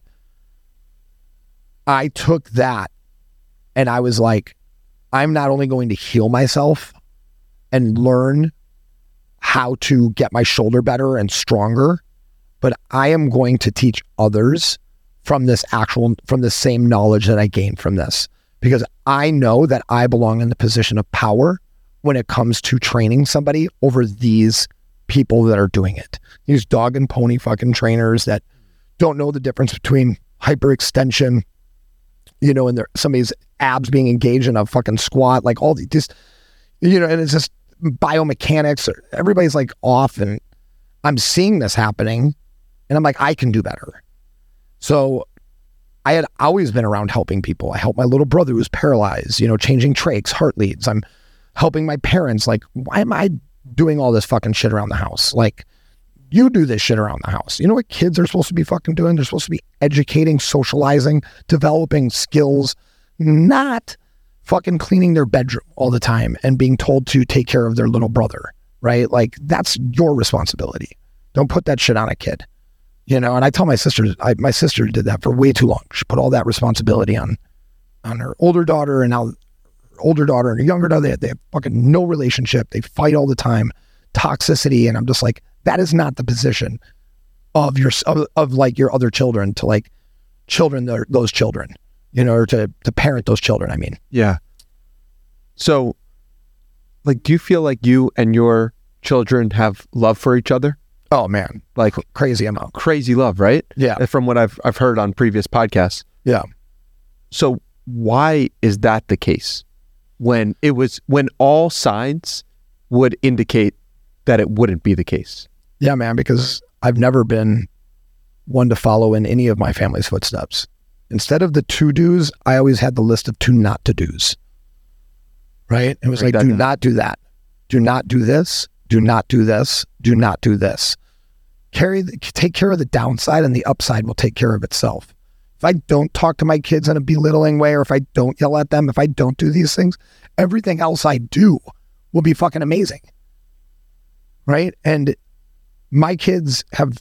I took that and I was like, I'm not only going to heal myself and learn how to get my shoulder better and stronger, but I am going to teach others from the same knowledge that I gained from this, because I know that I belong in the position of power when it comes to training somebody over these people that are doing it. These dog and pony fucking trainers that don't know the difference between hyperextension, you know, and somebody's abs being engaged in a fucking squat, like all these, you know, and it's just biomechanics. Everybody's like off, and I'm seeing this happening, and I'm like, I can do better. So I had always been around helping people. I helped my little brother who was paralyzed, you know, changing trachs, heart leads. I'm helping my parents. Like, why am I doing all this fucking shit around the house? Like, you do this shit around the house. You know what kids are supposed to be fucking doing? They're supposed to be educating, socializing, developing skills, not fucking cleaning their bedroom all the time and being told to take care of their little brother, right? Like, that's your responsibility. Don't put that shit on a kid, you know? And I tell my sister, my sister did that for way too long. She put all that responsibility on her older daughter, and now older daughter and her younger daughter, they have fucking no relationship. They fight all the time, toxicity. And I'm just like, that is not the position of like your other children to like those children, you know, or to parent those children. I mean, yeah. So like, do you feel like you and your children have love for each other? Oh man, like crazy amount, crazy love, right? Yeah. From what I've heard on previous podcasts. Yeah. So why is that the case? When all signs would indicate that it wouldn't be the case. Yeah, man, because I've never been one to follow in any of my family's footsteps. Instead of the to-dos, I always had the list of 2 not-to-dos, right? It was like, do not do that. Do not do this. Do not do this. Do not do this. Take care of the downside, and the upside will take care of itself. If I don't talk to my kids in a belittling way, or if I don't yell at them, if I don't do these things, everything else I do will be fucking amazing. Right? And my kids have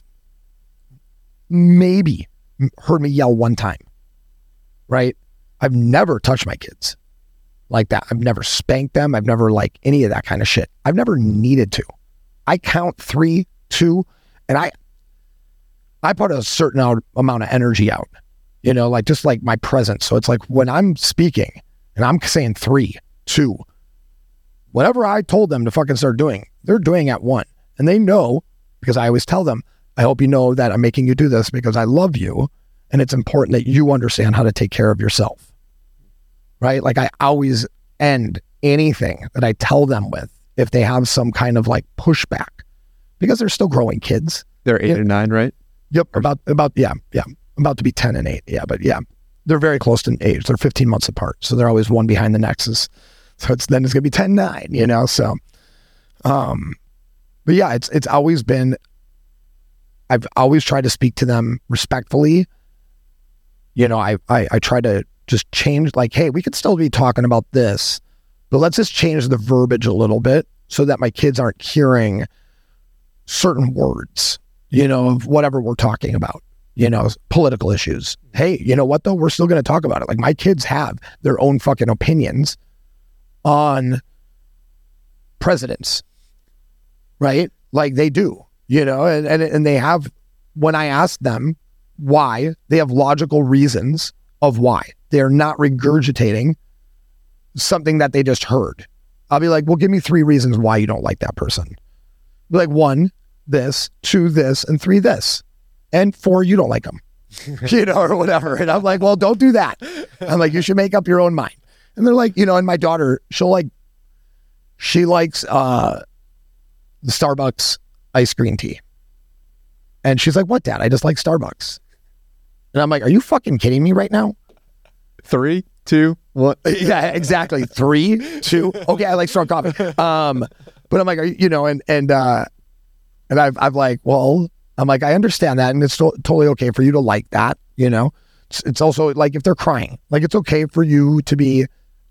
maybe heard me yell one time. Right? I've never touched my kids like that. I've never spanked them. I've never like any of that kind of shit. I've never needed to. I count 3, 2, and I put a certain amount of energy out. You know, like just like my presence. So it's like when I'm speaking and I'm saying 3, 2, whatever I told them to fucking start doing, they're doing at 1. And they know, because I always tell them, I hope you know that I'm making you do this because I love you. And it's important that you understand how to take care of yourself. Right? Like I always end anything that I tell them with if they have some kind of like pushback, because they're still growing kids. They're 8 or 9, right? Yep. Yeah. About to be 10 and 8. Yeah, but yeah, they're very close in age. They're 15 months apart. So they're always one behind the next. So it's going to be 10, 9, you know? So, but yeah, it's always been I've always tried to speak to them respectfully. You know, I try to just change, like, hey, we could still be talking about this, but let's just change the verbiage a little bit so that my kids aren't hearing certain words, you know, of whatever we're talking about, you know, political issues. Hey, you know what though? We're still going to talk about it. Like, my kids have their own fucking opinions on presidents, right? Like, they do, you know, and they have, when I ask them why, they have logical reasons of why. They're not regurgitating something that they just heard. I'll be like, well, give me 3 reasons why you don't like that person. Be like, 1, this, 2, this, and 3, this. And 4, you don't like them, you know, or whatever. And I'm like, well, don't do that. I'm like, you should make up your own mind. And they're like, you know, and my daughter, she likes the Starbucks iced green tea. And she's like, what, Dad? I just like Starbucks. And I'm like, are you fucking kidding me right now? 3, 2, 1. Yeah, exactly. 3, 2. Okay, I like strong coffee. But I'm like, you know, and I've like, well, I'm like, I understand that, and it's totally okay for you to like that. You know, it's also like, if they're crying, like, it's okay for you to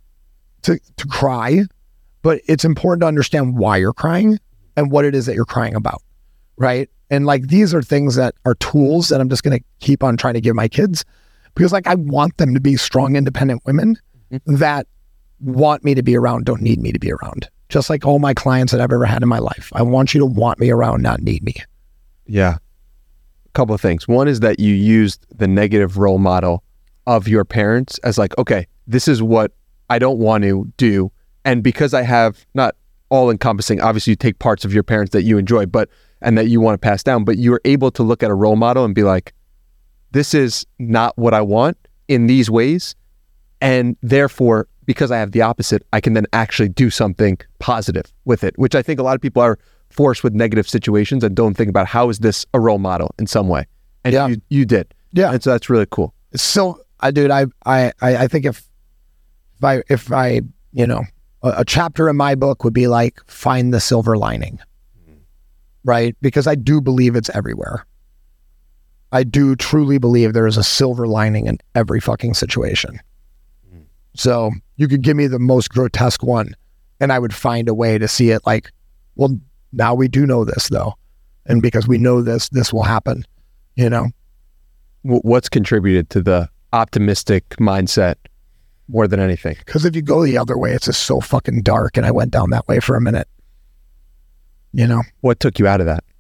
cry, but it's important to understand why you're crying and what it is that you're crying about, right? And like, these are things that are tools that I'm just going to keep on trying to give my kids, because like, I want them to be strong, independent women that want me to be around, don't need me to be around. Just like all my clients that I've ever had in my life. I want you to want me around, not need me. Yeah. A couple of things. One is that you used the negative role model of your parents as like, okay, this is what I don't want to do. And because I have, not all encompassing, obviously you take parts of your parents that you enjoy, and that you want to pass down, but you're able to look at a role model and be like, this is not what I want in these ways. And therefore, because I have the opposite, I can then actually do something positive with it, which I think a lot of people are forced with negative situations and don't think about, how is this a role model in some way? And yeah. you did. Yeah. And so that's really cool. So I think if I, you know, a chapter in my book would be like, find the silver lining, right? Because I do believe it's everywhere. I do truly believe there is a silver lining in every fucking situation. So you could give me the most grotesque one and I would find a way to see it like, well, now we do know this though. And because we know this will happen, you know? What's contributed to the optimistic mindset more than anything? Because if you go the other way, it's just so fucking dark. And I went down that way for a minute, you know? What took you out of that?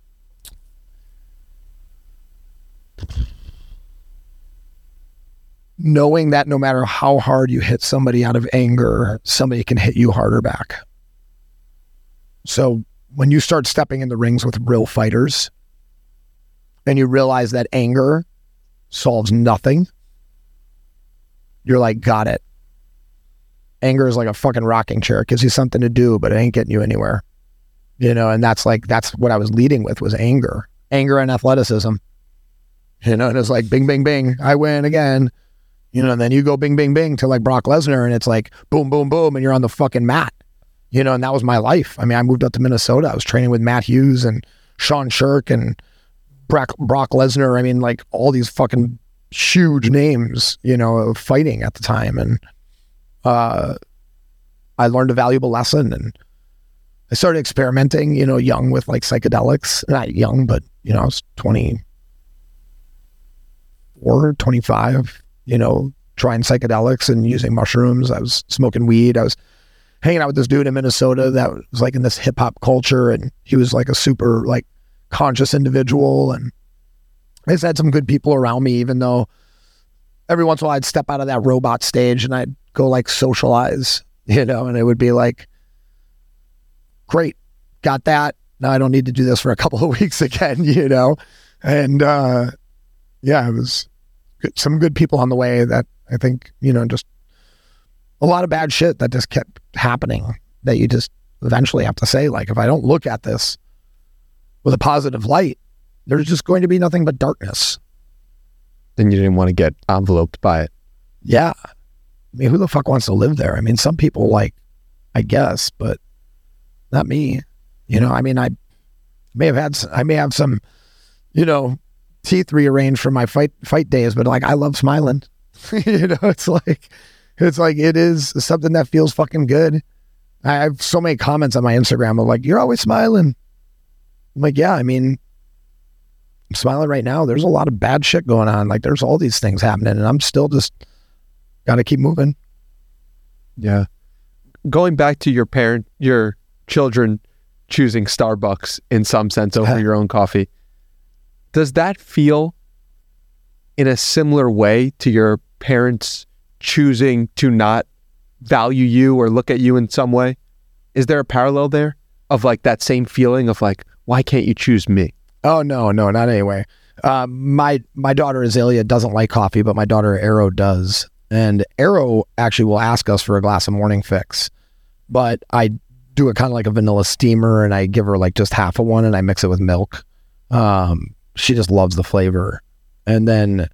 Knowing that no matter how hard you hit somebody out of anger, somebody can hit you harder back. So when you start stepping in the rings with real fighters and you realize that anger solves nothing, you're like, got it. Anger is like a fucking rocking chair. It gives you something to do, but it ain't getting you anywhere. You know, and that's what I was leading with, was anger and athleticism. You know, and it's like, bing, bing, bing, I win again. You know, and then you go bing, bing, bing to like Brock Lesnar, and it's like boom, boom, boom, and you're on the fucking mat. You know, and that was my life. I mean, I moved up to Minnesota. I was training with Matt Hughes and Sean Shirk and Brock Lesnar. I mean, like all these fucking huge names, you know, of fighting at the time. And I learned a valuable lesson, and I started experimenting, you know, young with like psychedelics. Not young, but, you know, I was 24, 25, you know, trying psychedelics and using mushrooms. I was smoking weed. I was hanging out with this dude in Minnesota that was like in this hip hop culture, and he was like a super like conscious individual. And I just had some good people around me, even though every once in a while I'd step out of that robot stage and I'd go like socialize, you know, and it would be like, great, got that. Now I don't need to do this for a couple of weeks again, you know? And yeah, it was some good people on the way that I think, you know, just a lot of bad shit that just kept happening that you just eventually have to say, like, if I don't look at this with a positive light, there's just going to be nothing but darkness. Then you didn't want to get enveloped by it. Yeah. I mean, who the fuck wants to live there? I mean, some people, like, I guess, but not me. You know, I mean, I may have some teeth rearranged for my fight days, but like I love smiling. It's like it is something that feels fucking good. I have so many comments on my Instagram of like, you're always smiling. I'm like, yeah, I mean, I'm smiling right now. There's a lot of bad shit going on. Like there's all these things happening and I'm still just got to keep moving. Yeah. Going back to your children choosing Starbucks in some sense over your own coffee, does that feel in a similar way to your parents choosing to not value you or look at you in some way? Is there a parallel there of like that same feeling of like, why can't you choose me? Oh, no, not anyway. My daughter Azalea doesn't like coffee, but my daughter Arrow does. And Arrow actually will ask us for a glass of morning fix, but I do it kind of like a vanilla steamer and I give her like just half of one and I mix it with milk. She just loves the flavor. And then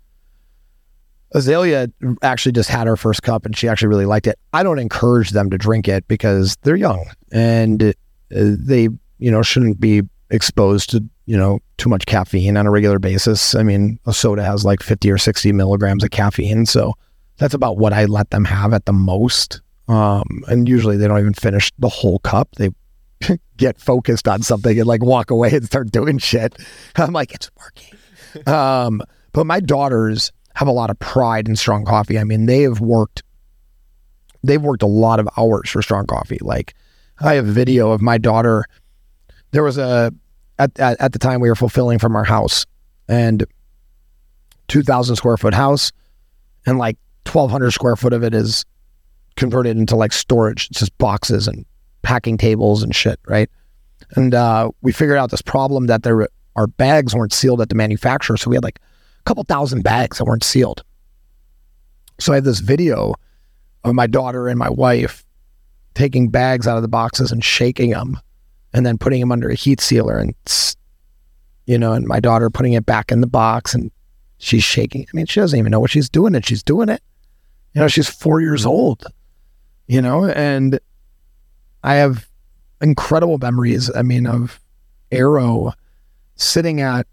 Azalea actually just had her first cup and she actually really liked it. I don't encourage them to drink it because they're young and they, shouldn't be exposed to, too much caffeine on a regular basis. I mean, a soda has like 50 or 60 milligrams of caffeine. So that's about what I let them have at the most. And usually they don't even finish the whole cup. They get focused on something and like walk away and start doing shit. I'm like, it's working. But my daughters have a lot of pride in Strong Coffee. I mean, they've worked a lot of hours for Strong Coffee. Like I have video of my daughter. There was at the time we were fulfilling from our house and 2,000 square foot house and like 1,200 square foot of it is converted into like storage. It's just boxes and packing tables and shit, right? And we figured out this problem that our bags weren't sealed at the manufacturer. So we had like a couple thousand bags that weren't sealed. So I have this video of my daughter and my wife taking bags out of the boxes and shaking them and then putting them under a heat sealer and my daughter putting it back in the box and she's shaking. I mean, she doesn't even know what she's doing and she's doing it. She's 4 years old, and I have incredible memories. I mean, of Arrow sitting at,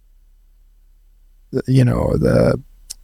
the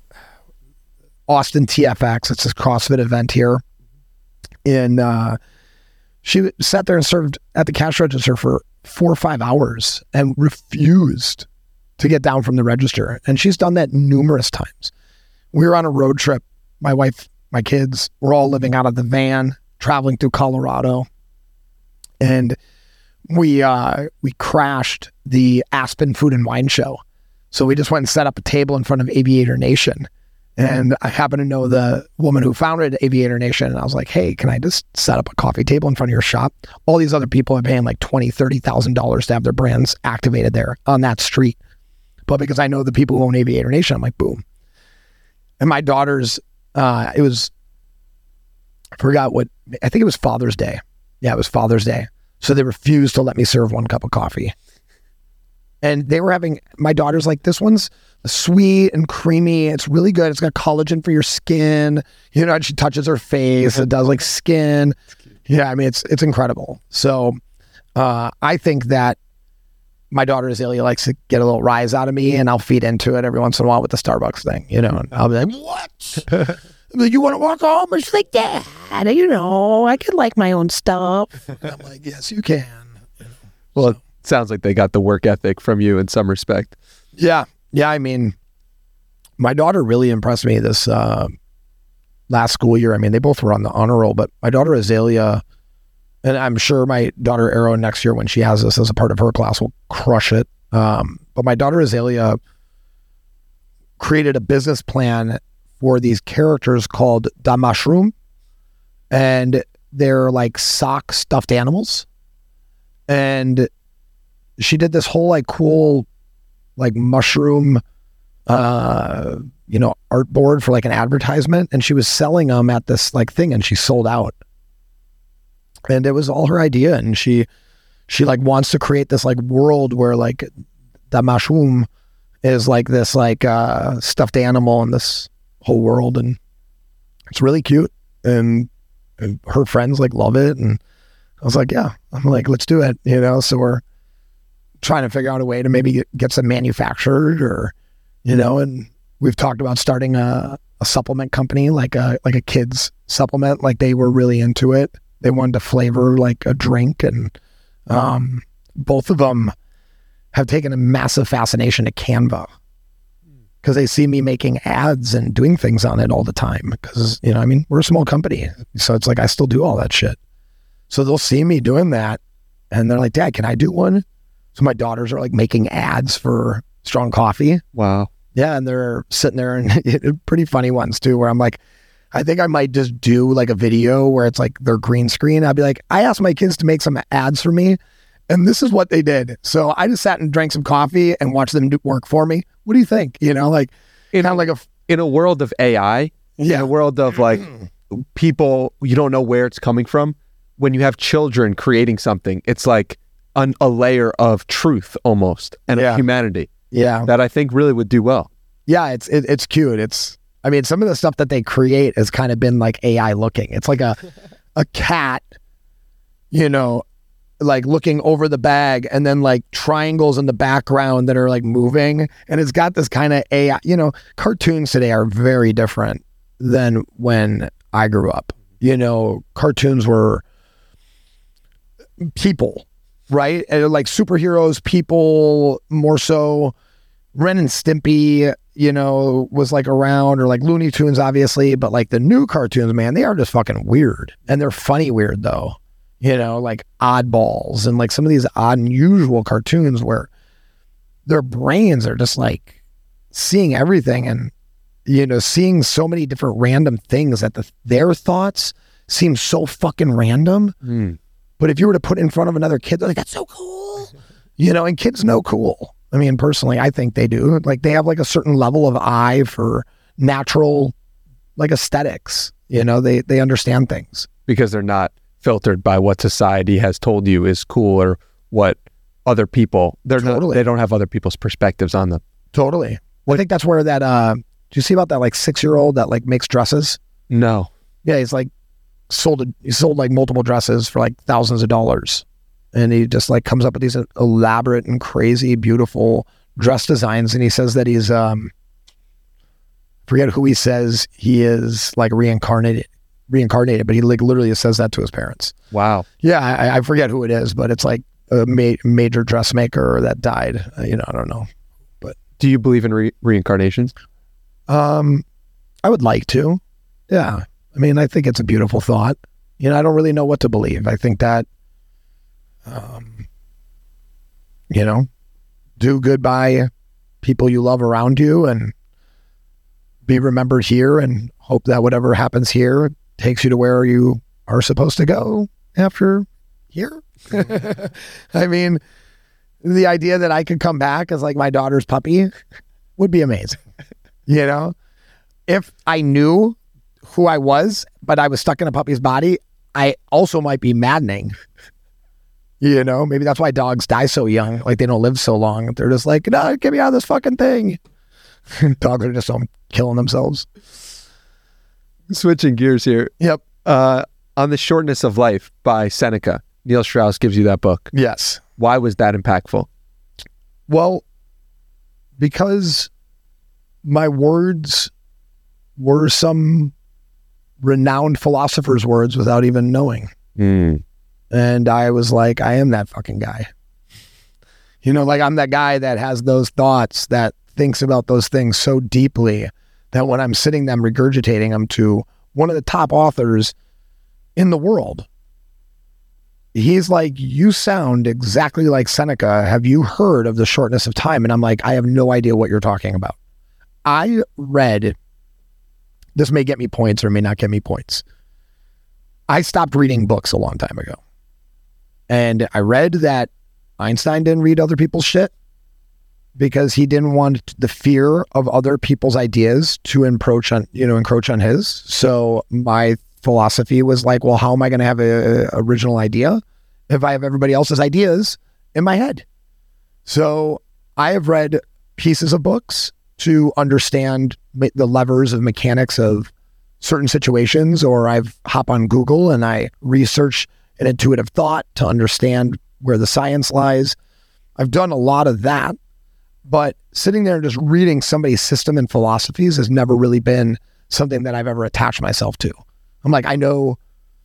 Austin TFX. It's this CrossFit event here. And she sat there and served at the cash register for 4 or 5 hours and refused to get down from the register. And she's done that numerous times. We were on a road trip. My wife, my kids, we're all living out of the van, traveling through Colorado. And we crashed the Aspen Food and Wine Show. So we just went and set up a table in front of Aviator Nation. And I happen to know the woman who founded Aviator Nation. And I was like, hey, can I just set up a coffee table in front of your shop? All these other people are paying like $20,000, $30,000 to have their brands activated there on that street. But because I know the people who own Aviator Nation, I'm like, boom. And my daughter's, I forgot I think it was Father's Day. Yeah, it was Father's Day. So they refused to let me serve 1 cup of coffee. And they were having, my daughter's like, this one's sweet and creamy. It's really good. It's got collagen for your skin. And she touches her face. It does like skin. Yeah, I mean, it's incredible. So I think that my daughter Azalea likes to get a little rise out of me and I'll feed into it every once in a while with the Starbucks thing, and I'll be like, what? You want to walk home? And she's like, Dad, I could like my own stuff. And I'm like, yes, you can. Well, it sounds like they got the work ethic from you in some respect. Yeah. I mean, my daughter really impressed me this last school year. I mean, they both were on the honor roll, but my daughter Azalea, and I'm sure my daughter Arrow next year when she has this as a part of her class will crush it. But my daughter Azalea created a business plan for these characters called Da Mushroom, and they're like sock stuffed animals. And she did this whole like cool like mushroom art board for like an advertisement, and she was selling them at this like thing, and she sold out. And it was all her idea, and she like wants to create this like world where like Da Mushroom is like this like stuffed animal in this whole world, and it's really cute, and her friends like love it. And I was like, yeah, I'm like, let's do it, so we're trying to figure out a way to maybe get some manufactured, or, and we've talked about starting a supplement company, like a kid's supplement. Like, they were really into it. They wanted to flavor like a drink, and both of them have taken a massive fascination to Canva, because they see me making ads and doing things on it all the time. Because, we're a small company. So it's like, I still do all that shit. So they'll see me doing that, and they're like, Dad, can I do one? So my daughters are like making ads for Strong Coffee. Wow. Yeah. And they're sitting there, and pretty funny ones too, where I'm like, I think I might just do like a video where it's like their green screen. I'd be like, I asked my kids to make some ads for me, and this is what they did. So I just sat and drank some coffee and watched them do work for me. What do you think? In a world of AI, in a world of like people, you don't know where it's coming from. When you have children creating something, it's like a layer of truth almost, and of humanity. Yeah. That I think really would do well. Yeah. It's cute. Some of the stuff that they create has kind of been like AI looking. It's like a cat, like looking over the bag, and then like triangles in the background that are like moving. And it's got this kind of AI, cartoons today are very different than when I grew up. Cartoons were people, right? And like superheroes, people more so. Ren and Stimpy, was like around, or like Looney Tunes, obviously, but like the new cartoons, man, they are just fucking weird. And they're funny weird though, like Oddballs and like some of these odd, unusual cartoons where their brains are just like seeing everything, and, seeing so many different random things that their thoughts seem so fucking random. But if you were to put it in front of another kid, they're like, that's so cool. And kids know cool. Personally, I think they do. Like, they have like a certain level of eye for natural, like, aesthetics. They understand things. Because they're not filtered by what society has told you is cool, or what other people, they don't have other people's perspectives on them. Totally. Well, I think that's where that, do you see about that like 6-year-old that like makes dresses? No. Yeah, he's like sold like multiple dresses for like thousands of dollars. And he just like comes up with these elaborate and crazy, beautiful dress designs. And he says that he's, forget who he says he is, like reincarnated, but he like literally says that to his parents. Wow. Yeah. I forget who it is, but it's like a major dressmaker that died. I don't know. But do you believe in reincarnations? I would like to. Yeah. I think it's a beautiful thought. I don't really know what to believe. I think that, do good by people you love around you, and be remembered here, and hope that whatever happens here takes you to where you are supposed to go after here. The idea that I could come back as like my daughter's puppy would be amazing. If I knew who I was, but I was stuck in a puppy's body, I also might be maddening. Maybe that's why dogs die so young. Like, they don't live so long. They're just like, no, get me out of this fucking thing. Dogs are just killing themselves. Switching gears here. Yep. On The Shortness of Life by Seneca, Neil Strauss gives you that book. Yes. Why was that impactful? Well, because my words were some renowned philosopher's words without even knowing. And I was like, I am that fucking guy. Like, I'm that guy that has those thoughts, that thinks about those things so deeply that when I'm sitting them, regurgitating them to one of the top authors in the world, he's like, you sound exactly like Seneca. Have you heard of The Shortness of Time? And I'm like, I have no idea what you're talking about. I read, this may get me points or may not get me points. I stopped reading books a long time ago. And I read that Einstein didn't read other people's shit because he didn't want the fear of other people's ideas to encroach on his. So my philosophy was like, well, how am I going to have a original idea if I have everybody else's ideas in my head? So I have read pieces of books to understand the levers of mechanics of certain situations, or I've hop on Google and I research an intuitive thought to understand where the science lies. I've done a lot of that, but sitting there and just reading somebody's system and philosophies has never really been something that I've ever attached myself to. I'm like, I know,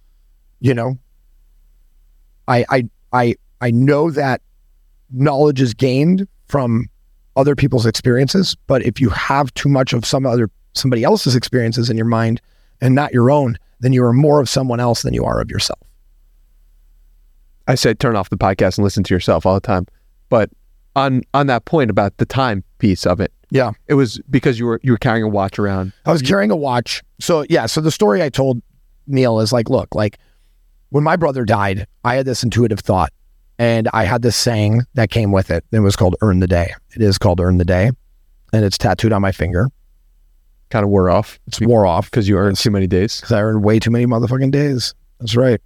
I know that knowledge is gained from other people's experiences, but if you have too much of somebody else's experiences in your mind and not your own, then you are more of someone else than you are of yourself. I say turn off the podcast and listen to yourself all the time. But on that point about the time piece of it, yeah, it was because you were carrying a watch around. I was carrying a watch. So the story I told Neil is like, look, like when my brother died, I had this intuitive thought, and I had this saying that came with it. It was called Earn the Day. It is called Earn the Day, and it's tattooed on my finger. Kind of wore off. It's wore off because you earned too many days. Because I earned way too many motherfucking days. That's right.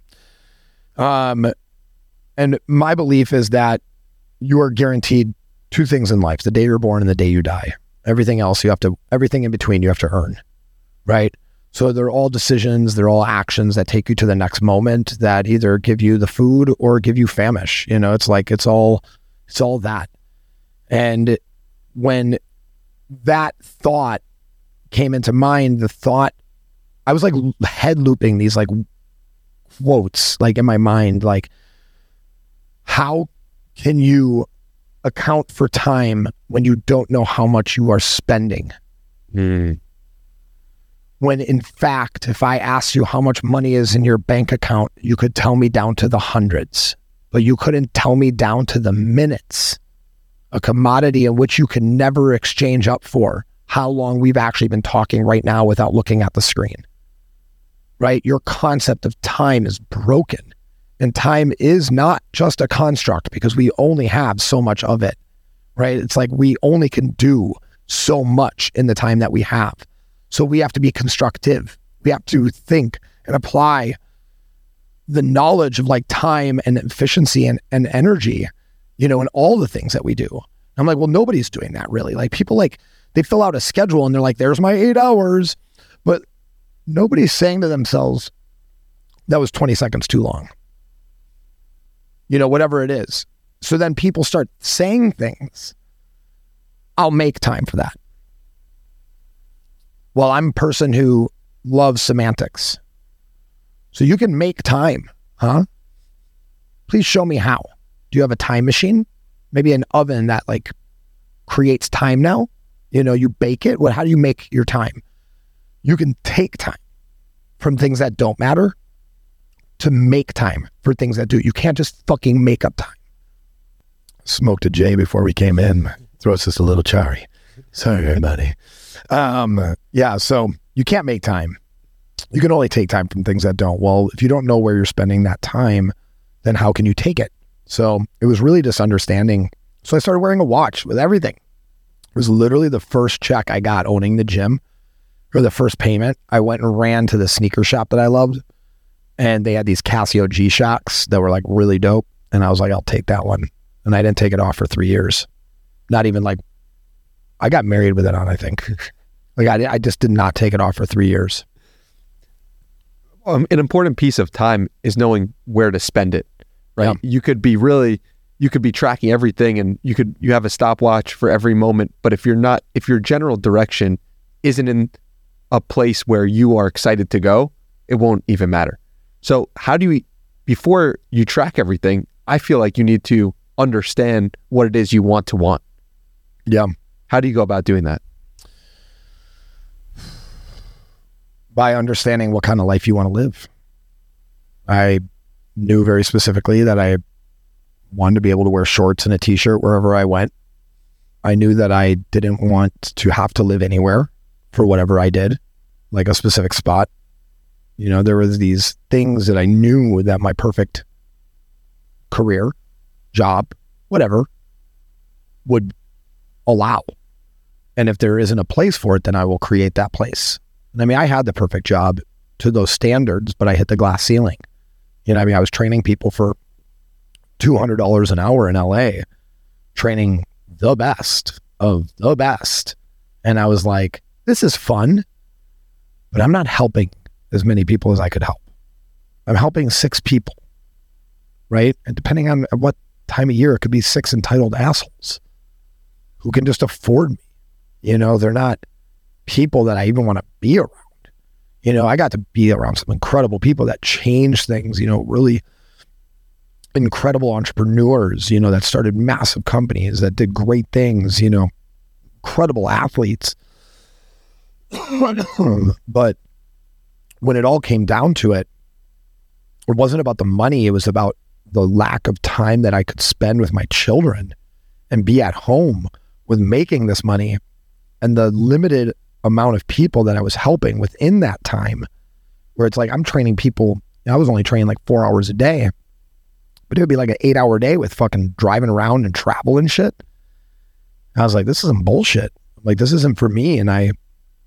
And my belief is that you are guaranteed two things in life: the day you're born and the day you die. Everything else, everything in between, you have to earn, right? So they're all decisions, they're all actions that take you to the next moment that either give you the food or give you famish. It's like, it's all that. And when that thought came into mind, I was like head looping these like quotes like in my mind, like, how can you account for time when you don't know how much you are spending? When in fact, if I asked you how much money is in your bank account, you could tell me down to the hundreds, but you couldn't tell me down to the minutes, a commodity in which you can never exchange up for how long we've actually been talking right now without looking at the screen, right? Your concept of time is broken, and time is not just a construct because we only have so much of it, right? It's like we only can do so much in the time that we have. So we have to be constructive. We have to think and apply the knowledge of like time and efficiency and energy, in all the things that we do. And I'm like, well, nobody's doing that really. Like people they fill out a schedule and they're like, there's my 8 hours, but nobody's saying to themselves, that was 20 seconds too long. Whatever it is. So then people start saying things. I'll make time for that. Well, I'm a person who loves semantics. So you can make time, huh? Please show me how. Do you have a time machine? Maybe an oven that like creates time now? You bake it. How do you make your time? You can take time from things that don't matter to make time for things that do. You can't just fucking make up time. Smoked a J before we came in. Throat's just a little charry. Sorry, everybody. So you can't make time. You can only take time from things that don't. Well, if you don't know where you're spending that time, then how can you take it? So it was really just understanding. So I started wearing a watch with everything. It was literally the first check I got owning the gym, or the first payment. I went and ran to the sneaker shop that I loved, and they had these Casio G-Shocks that were like really dope. And I was like, I'll take that one. And I didn't take it off for 3 years. Not even like, I got married with it on, I think. Like I just did not take it off for 3 years. An important piece of time is knowing where to spend it, right? Yeah. You could be tracking everything, and you have a stopwatch for every moment. But if your general direction isn't in a place where you are excited to go, it won't even matter. So before you track everything, I feel like you need to understand what it is you want to want. Yeah. How do you go about doing that? By understanding what kind of life you want to live. I knew very specifically that I wanted to be able to wear shorts and a t-shirt wherever I went. I knew that I didn't want to have to live anywhere for whatever I did, like a specific spot. There was these things that I knew that my perfect career, job, whatever, would allow. And if there isn't a place for it, then I will create that place. And I mean, I had the perfect job to those standards, but I hit the glass ceiling. I was training people for $200 an hour in LA, training the best of the best. And I was like, this is fun, but I'm not helping as many people as I could help. I'm helping 6 people, right? And depending on what time of year, it could be 6 entitled assholes who can just afford me. You know, they're not people that I even want to be around. You know, I got to be around some incredible people that changed things, you know, really incredible entrepreneurs, you know, that started massive companies, that did great things, you know, incredible athletes. But when it all came down to it, it wasn't about the money. It was about the lack of time that I could spend with my children and be at home with making this money, and the limited amount of people that I was helping within that time, where it's like, I'm training people. I was only training like 4 hours a day, but it would be like an 8-hour day with fucking driving around and travel and shit. I was like, this isn't bullshit. Like, this isn't for me. And I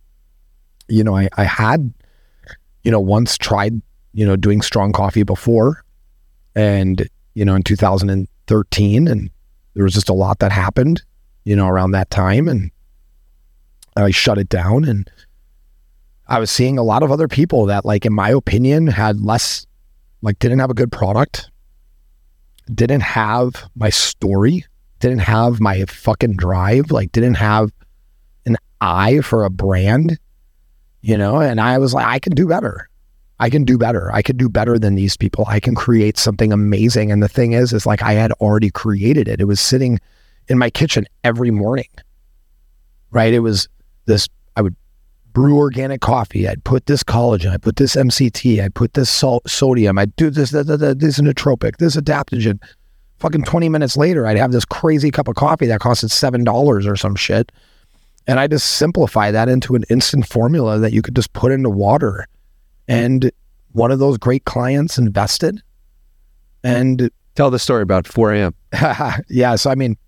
had, you know, once tried, you know, doing Strong Coffee before, and, you know, in 2013, and there was just a lot that happened, you know, around that time, and I shut it down. And I was seeing a lot of other people that, like, in my opinion, had less, like, didn't have a good product, didn't have my story, didn't have my fucking drive, like, didn't have an eye for a brand, you know. And I was like, I can do better. I can do better. I can do better than these people. I can create something amazing. And the thing is like, I had already created it. It was sitting in my kitchen every morning, right? It was this, I would brew organic coffee. I'd put this collagen, I'd put this MCT, I'd put this sodium, I'd do this nootropic, this adaptogen. Fucking 20 minutes later, I'd have this crazy cup of coffee that costed $7 or some shit. And I just simplify that into an instant formula that you could just put into water. And one of those great clients invested. And tell the story about 4 a.m. Yeah. So, I mean,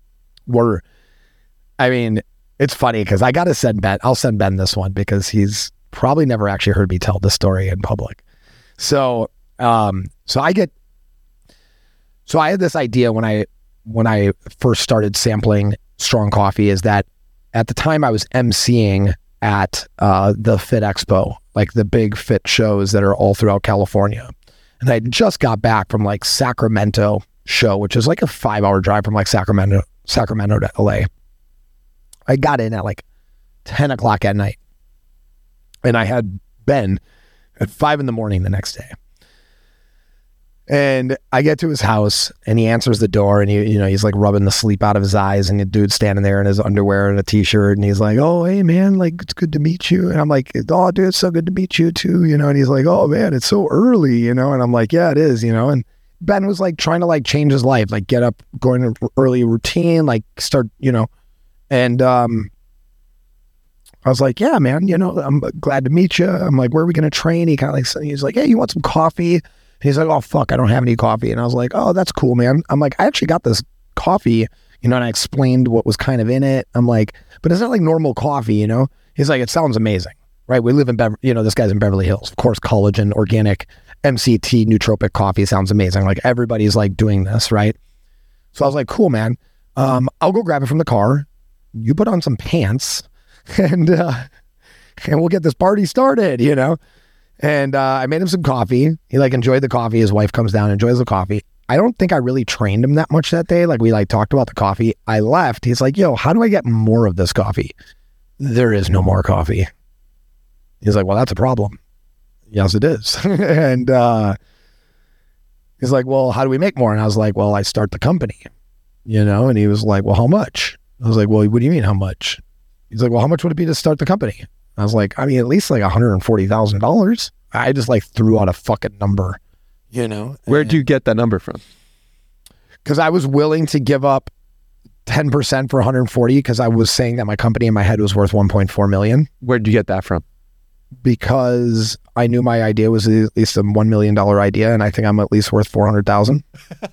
it's funny because I got to send Ben. I'll send Ben this one because he's probably never actually heard me tell the story in public. So I had this idea when I first started sampling Strong Coffee, is that at the time I was emceeing at the Fit Expo, like the big fit shows that are all throughout California. And I just got back from like Sacramento show, which is like a 5-hour drive from like Sacramento to LA. I got in at like 10 o'clock at night, and I had Ben at 5 a.m. the next day. And I get to his house, and he answers the door, and he's like rubbing the sleep out of his eyes, and the dude's standing there in his underwear and a t-shirt, and he's like, "Oh, hey man, like, it's good to meet you." And I'm like, "Oh dude, it's so good to meet you too," you know. And he's like, "Oh man, it's so early," you know. And I'm like, "Yeah, it is," you know. And Ben was like trying to like change his life, like get up, go in an early routine, like start, you know. And I was like, "Yeah, man, you know, I'm glad to meet you." I'm like, "Where are we going to train?" He kind of like, he's like, "Hey, you want some coffee?" And he's like, "Oh, fuck, I don't have any coffee." And I was like, "Oh, that's cool, man." I'm like, "I actually got this coffee," you know, and I explained what was kind of in it. I'm like, "But it's not like normal coffee, you know?" He's like, "It sounds amazing, right? We live in, this guy's in Beverly Hills. Of course, collagen, organic, MCT, nootropic coffee sounds amazing. Like, everybody's like doing this, right?" So I was like, "Cool, man. I'll go grab it from the car. You put on some pants and we'll get this party started, you know?" And I made him some coffee. He like enjoyed the coffee. His wife comes down, enjoys the coffee. I don't think I really trained him that much that day. Like, we like talked about the coffee. I left. He's like, "Yo, how do I get more of this coffee?" "There is no more coffee." He's like, "Well, that's a problem." "Yes, it is." And he's like, "Well, how do we make more?" And I was like, "Well, I start the company, you know?" And he was like, "Well, how much?" I was like, "Well, what do you mean how much?" He's like, "Well, how much would it be to start the company?" I was like, "I mean, at least like $140,000. I just like threw out a fucking number, you know? Where'd you get that number from? Because I was willing to give up 10% for 140 because I was saying that my company in my head was worth 1.4 million. Where'd you get that from? Because I knew my idea was at least a $1 million idea, and I think I'm at least worth 400,000.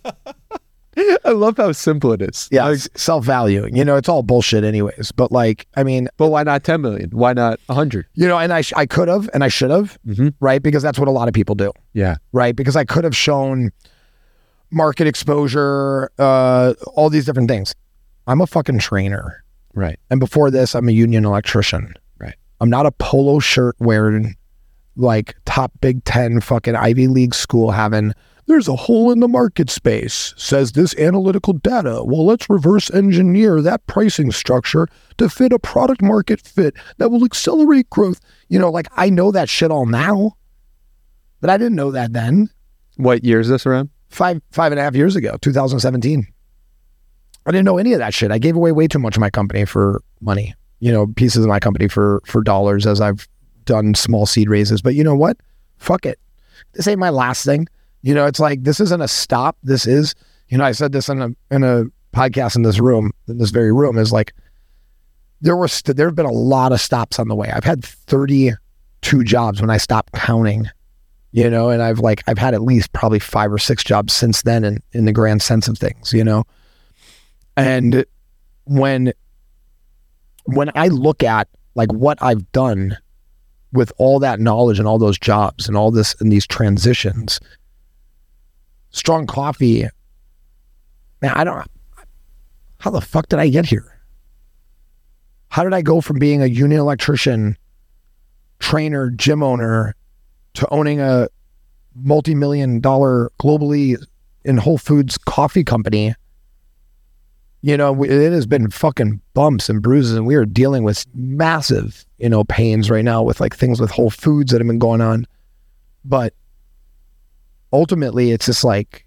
I love how simple it is. Yeah, like, self-value. You know, it's all bullshit anyways. But like, I mean... But why not 10 million? Why not 100? You know, and I could have, and I should have, right? Because that's what a lot of people do. Yeah. Right? Because I could have shown market exposure, all these different things. I'm a fucking trainer. Right. And before this, I'm a union electrician. Right. I'm not a polo shirt wearing, like, top Big Ten fucking Ivy League school having... there's a hole in the market space, says this analytical data. Well, let's reverse engineer that pricing structure to fit a product market fit that will accelerate growth. You know, like I know that shit all now, but I didn't know that then. What year is this around? 5.5 years ago, 2017. I didn't know any of that shit. I gave away way too much of my company for money, you know, pieces of my company for dollars as I've done small seed raises. But you know what? Fuck it. This ain't my last thing. You know, it's like, this isn't a stop. This is, you know, I said this in a podcast in this room, in this very room, is like, there have been a lot of stops on the way. I've had 32 jobs when I stopped counting, you know, and I've had at least probably 5 or 6 jobs since then in the grand sense of things, you know. And when I look at like what I've done with all that knowledge and all those jobs and all this and these transitions, Strong Coffee, man, how the fuck did I get here? How did I go from being a union electrician, trainer, gym owner, to owning a multi-million-dollar globally in Whole Foods coffee company? You know, it has been fucking bumps and bruises, and we are dealing with massive, you know, pains right now with like things with Whole Foods that have been going on. But ultimately, it's just like,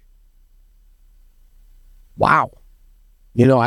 wow. You know,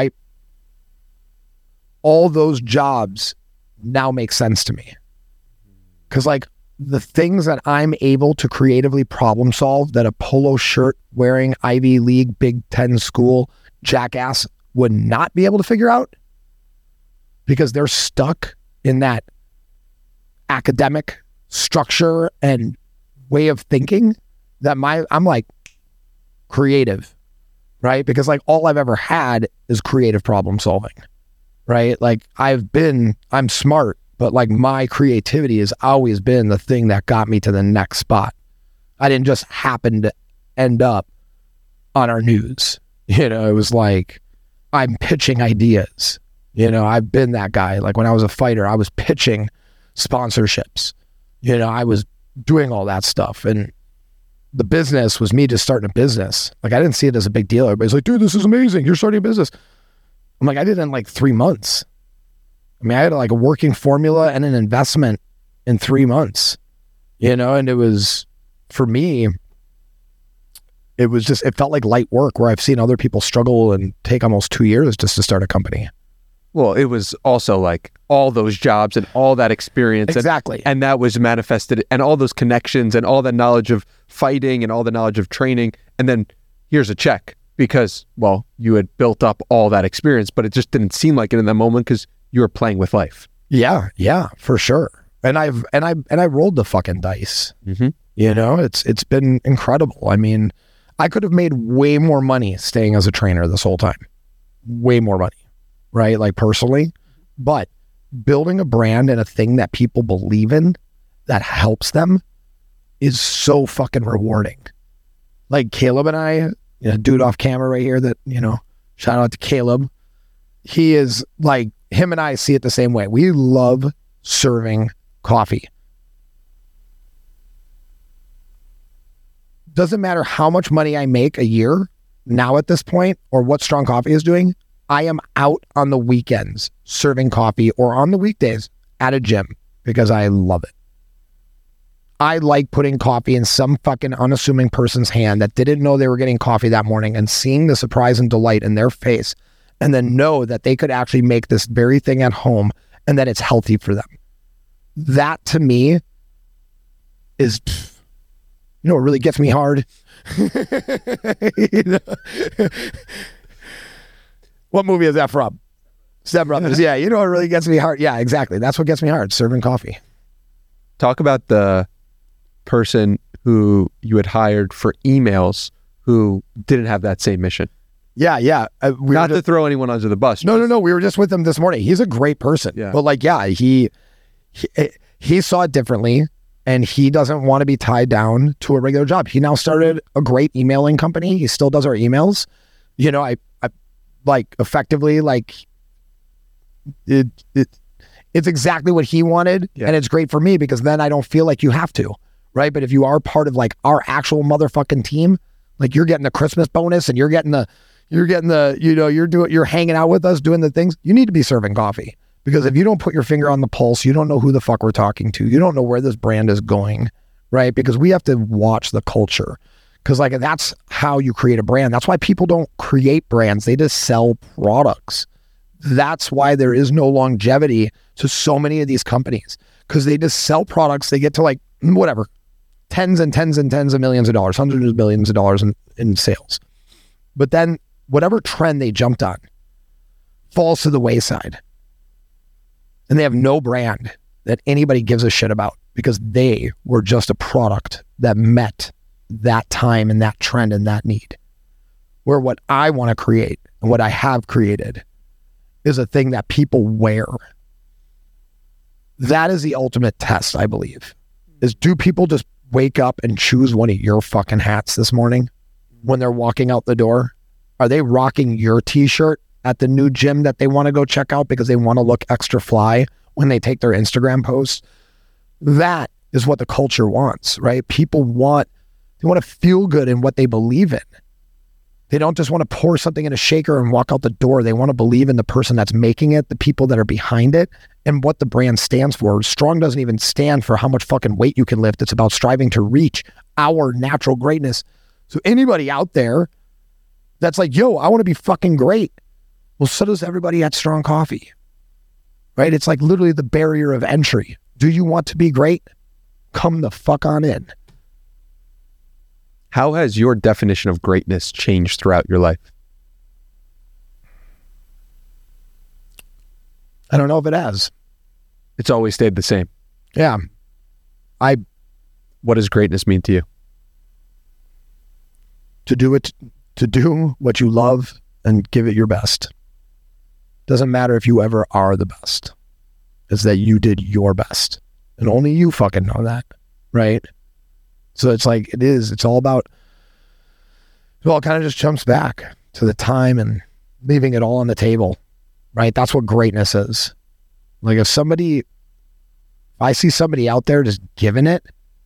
all those jobs now make sense to me. Because like the things that I'm able to creatively problem solve that a polo shirt wearing Ivy League Big Ten school jackass would not be able to figure out, because they're stuck in that academic structure and way of thinking, that I'm like creative, right? Because like all I've ever had is creative problem solving, right? Like I'm smart, but like my creativity has always been the thing that got me to the next spot. I didn't just happen to end up on our news. You know, it was like, I'm pitching ideas. You know, I've been that guy. Like when I was a fighter, I was pitching sponsorships. You know, I was doing all that stuff. And the business was me just starting a business. Like I didn't see it as a big deal. Everybody's like, dude, this is amazing. You're starting a business. I'm like, I did it in like 3 months. I mean, I had like a working formula and an investment in 3 months, you know, and it was, for me, it felt like light work, where I've seen other people struggle and take almost 2 years just to start a company. Well, it was also like all those jobs and all that experience. Exactly. And that was manifested, and all those connections and all that knowledge of fighting and all the knowledge of training. And then here's a check because, well, you had built up all that experience, but it just didn't seem like it in that moment because you were playing with life. Yeah, for sure. And I rolled the fucking dice. Mm-hmm. You know, it's been incredible. I mean, I could have made way more money staying as a trainer this whole time. Way more money, right? Like personally. But building a brand and a thing that people believe in that helps them is so fucking rewarding. Like Caleb and I, you know, dude off camera right here that, you know, shout out to Caleb. He is like, him and I see it the same way. We love serving coffee. Doesn't matter how much money I make a year now at this point, or what Strong Coffee is doing. I am out on the weekends serving coffee, or on the weekdays at a gym, because I love it. I like putting coffee in some fucking unassuming person's hand that didn't know they were getting coffee that morning, and seeing the surprise and delight in their face, and then know that they could actually make this very thing at home and that it's healthy for them. That to me is, you know, it really gets me hard. You know? What movie is that from? Step Brothers. Yeah, you know, it really gets me hard. Yeah, exactly. That's what gets me hard, serving coffee. Talk about the person who you had hired for emails who didn't have that same mission. Yeah. Not to throw anyone under the bus. No. We were just with him this morning. He's a great person. Yeah. But like, yeah, he saw it differently, and he doesn't want to be tied down to a regular job. He now started a great emailing company. He still does our emails. You know, I like effectively, like it's exactly what he wanted. Yeah. And it's great for me, because then I don't feel like you have to, right? But if you are part of like our actual motherfucking team, Like you're getting the Christmas bonus and you're getting the, you're hanging out with us doing the things. You need to be serving coffee, because if you don't put your finger on the pulse, you don't know who the fuck we're talking to. You don't know where this brand is going, right? Because we have to watch the culture, because like that's how you create a brand. That's why people don't create brands. They just sell products. That's why there is no longevity to so many of these companies, because they just sell products. They get to like whatever, tens and tens and tens of millions of dollars, hundreds of millions of dollars in sales. But then whatever trend they jumped on falls to the wayside. And they have no brand that anybody gives a shit about, because they were just a product that met that time and that trend and that need. Where what I want to create and what I have created is a thing that people wear. That is the ultimate test, I believe, is do people just wake up and choose one of your fucking hats this morning when they're walking out the door? Are they rocking your t-shirt at the new gym that they want to go check out because they want to look extra fly when they take their Instagram posts? That is what the culture wants, right? People want to feel good in what they believe in. They don't just want to pour something in a shaker and walk out the door. They want to believe in the person that's making it, the people that are behind it, and what the brand stands for. Strong doesn't even stand for how much fucking weight you can lift. It's about striving to reach our natural greatness. So anybody out there that's like, yo, I want to be fucking great. Well, so does everybody at Strong Coffee, right? It's like literally the barrier of entry. Do you want to be great? Come the fuck on in. How has your definition of greatness changed throughout your life? I don't know if it has. It's always stayed the same. Yeah. What does greatness mean to you? To do what you love and give it your best. Doesn't matter if you ever are the best. It's that you did your best. And only you fucking know that, right? So it's like, it's all about, well, it kind of just jumps back to the time and leaving it all on the table, right? That's what greatness is. Like if I see somebody out there just giving it,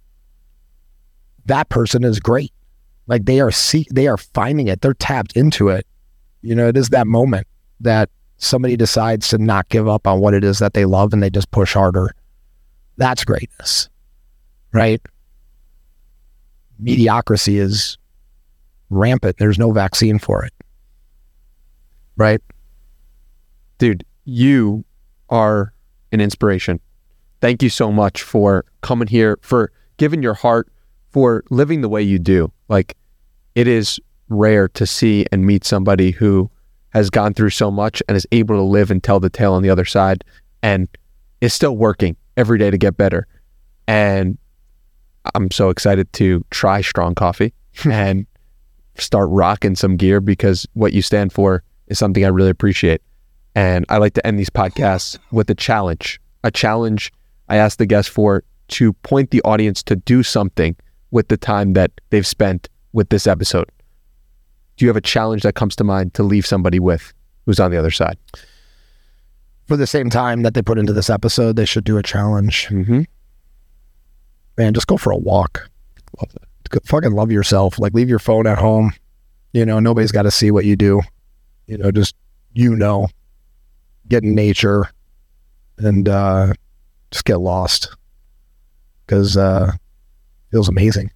that person is great. Like they are finding it. They're tapped into it. You know, it is that moment that somebody decides to not give up on what it is that they love and they just push harder. That's greatness, right? Mediocrity is rampant. There's no vaccine for it, right? Dude, you are an inspiration. Thank you so much for coming here, for giving your heart, for living the way you do. Like, it is rare to see and meet somebody who has gone through so much and is able to live and tell the tale on the other side and is still working every day to get better. And I'm so excited to try Strong Coffee and start rocking some gear, because what you stand for is something I really appreciate. And I like to end these podcasts with a challenge. A challenge I ask the guests for to point the audience to do something with the time that they've spent with this episode. Do you have a challenge that comes to mind to leave somebody with who's on the other side? For the same time that they put into this episode, they should do a challenge. Mm-hmm. Man, just go for a walk. Love that. Fucking love yourself. Like, leave your phone at home. You know, nobody's got to see what you do. You know, just, get in nature and just get lost, because it feels amazing.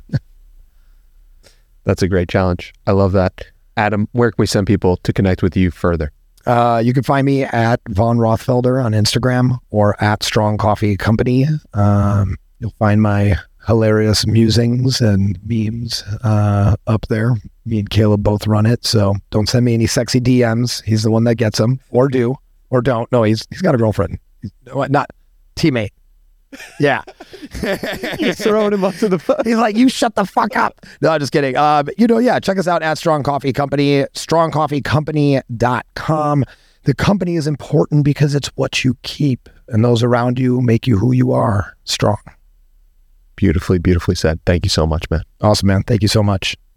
That's a great challenge. I love that. Adam, where can we send people to connect with you further? You can find me at Von Rothfelder on Instagram or at Strong Coffee Company. You'll find my hilarious musings and memes up there. Me and Caleb both run it, so don't send me any sexy DMs. He's the one that gets them, or do, or don't. No, he's got a girlfriend. Not teammate. Yeah. He's throwing him up to the phone. He's like, you shut the fuck up. No, just kidding. Check us out at Strong Coffee Company, strongcoffeecompany.com. The company is important because it's what you keep, and those around you make you who you are, strong. Beautifully, beautifully said. Thank you so much, man. Awesome, man. Thank you so much.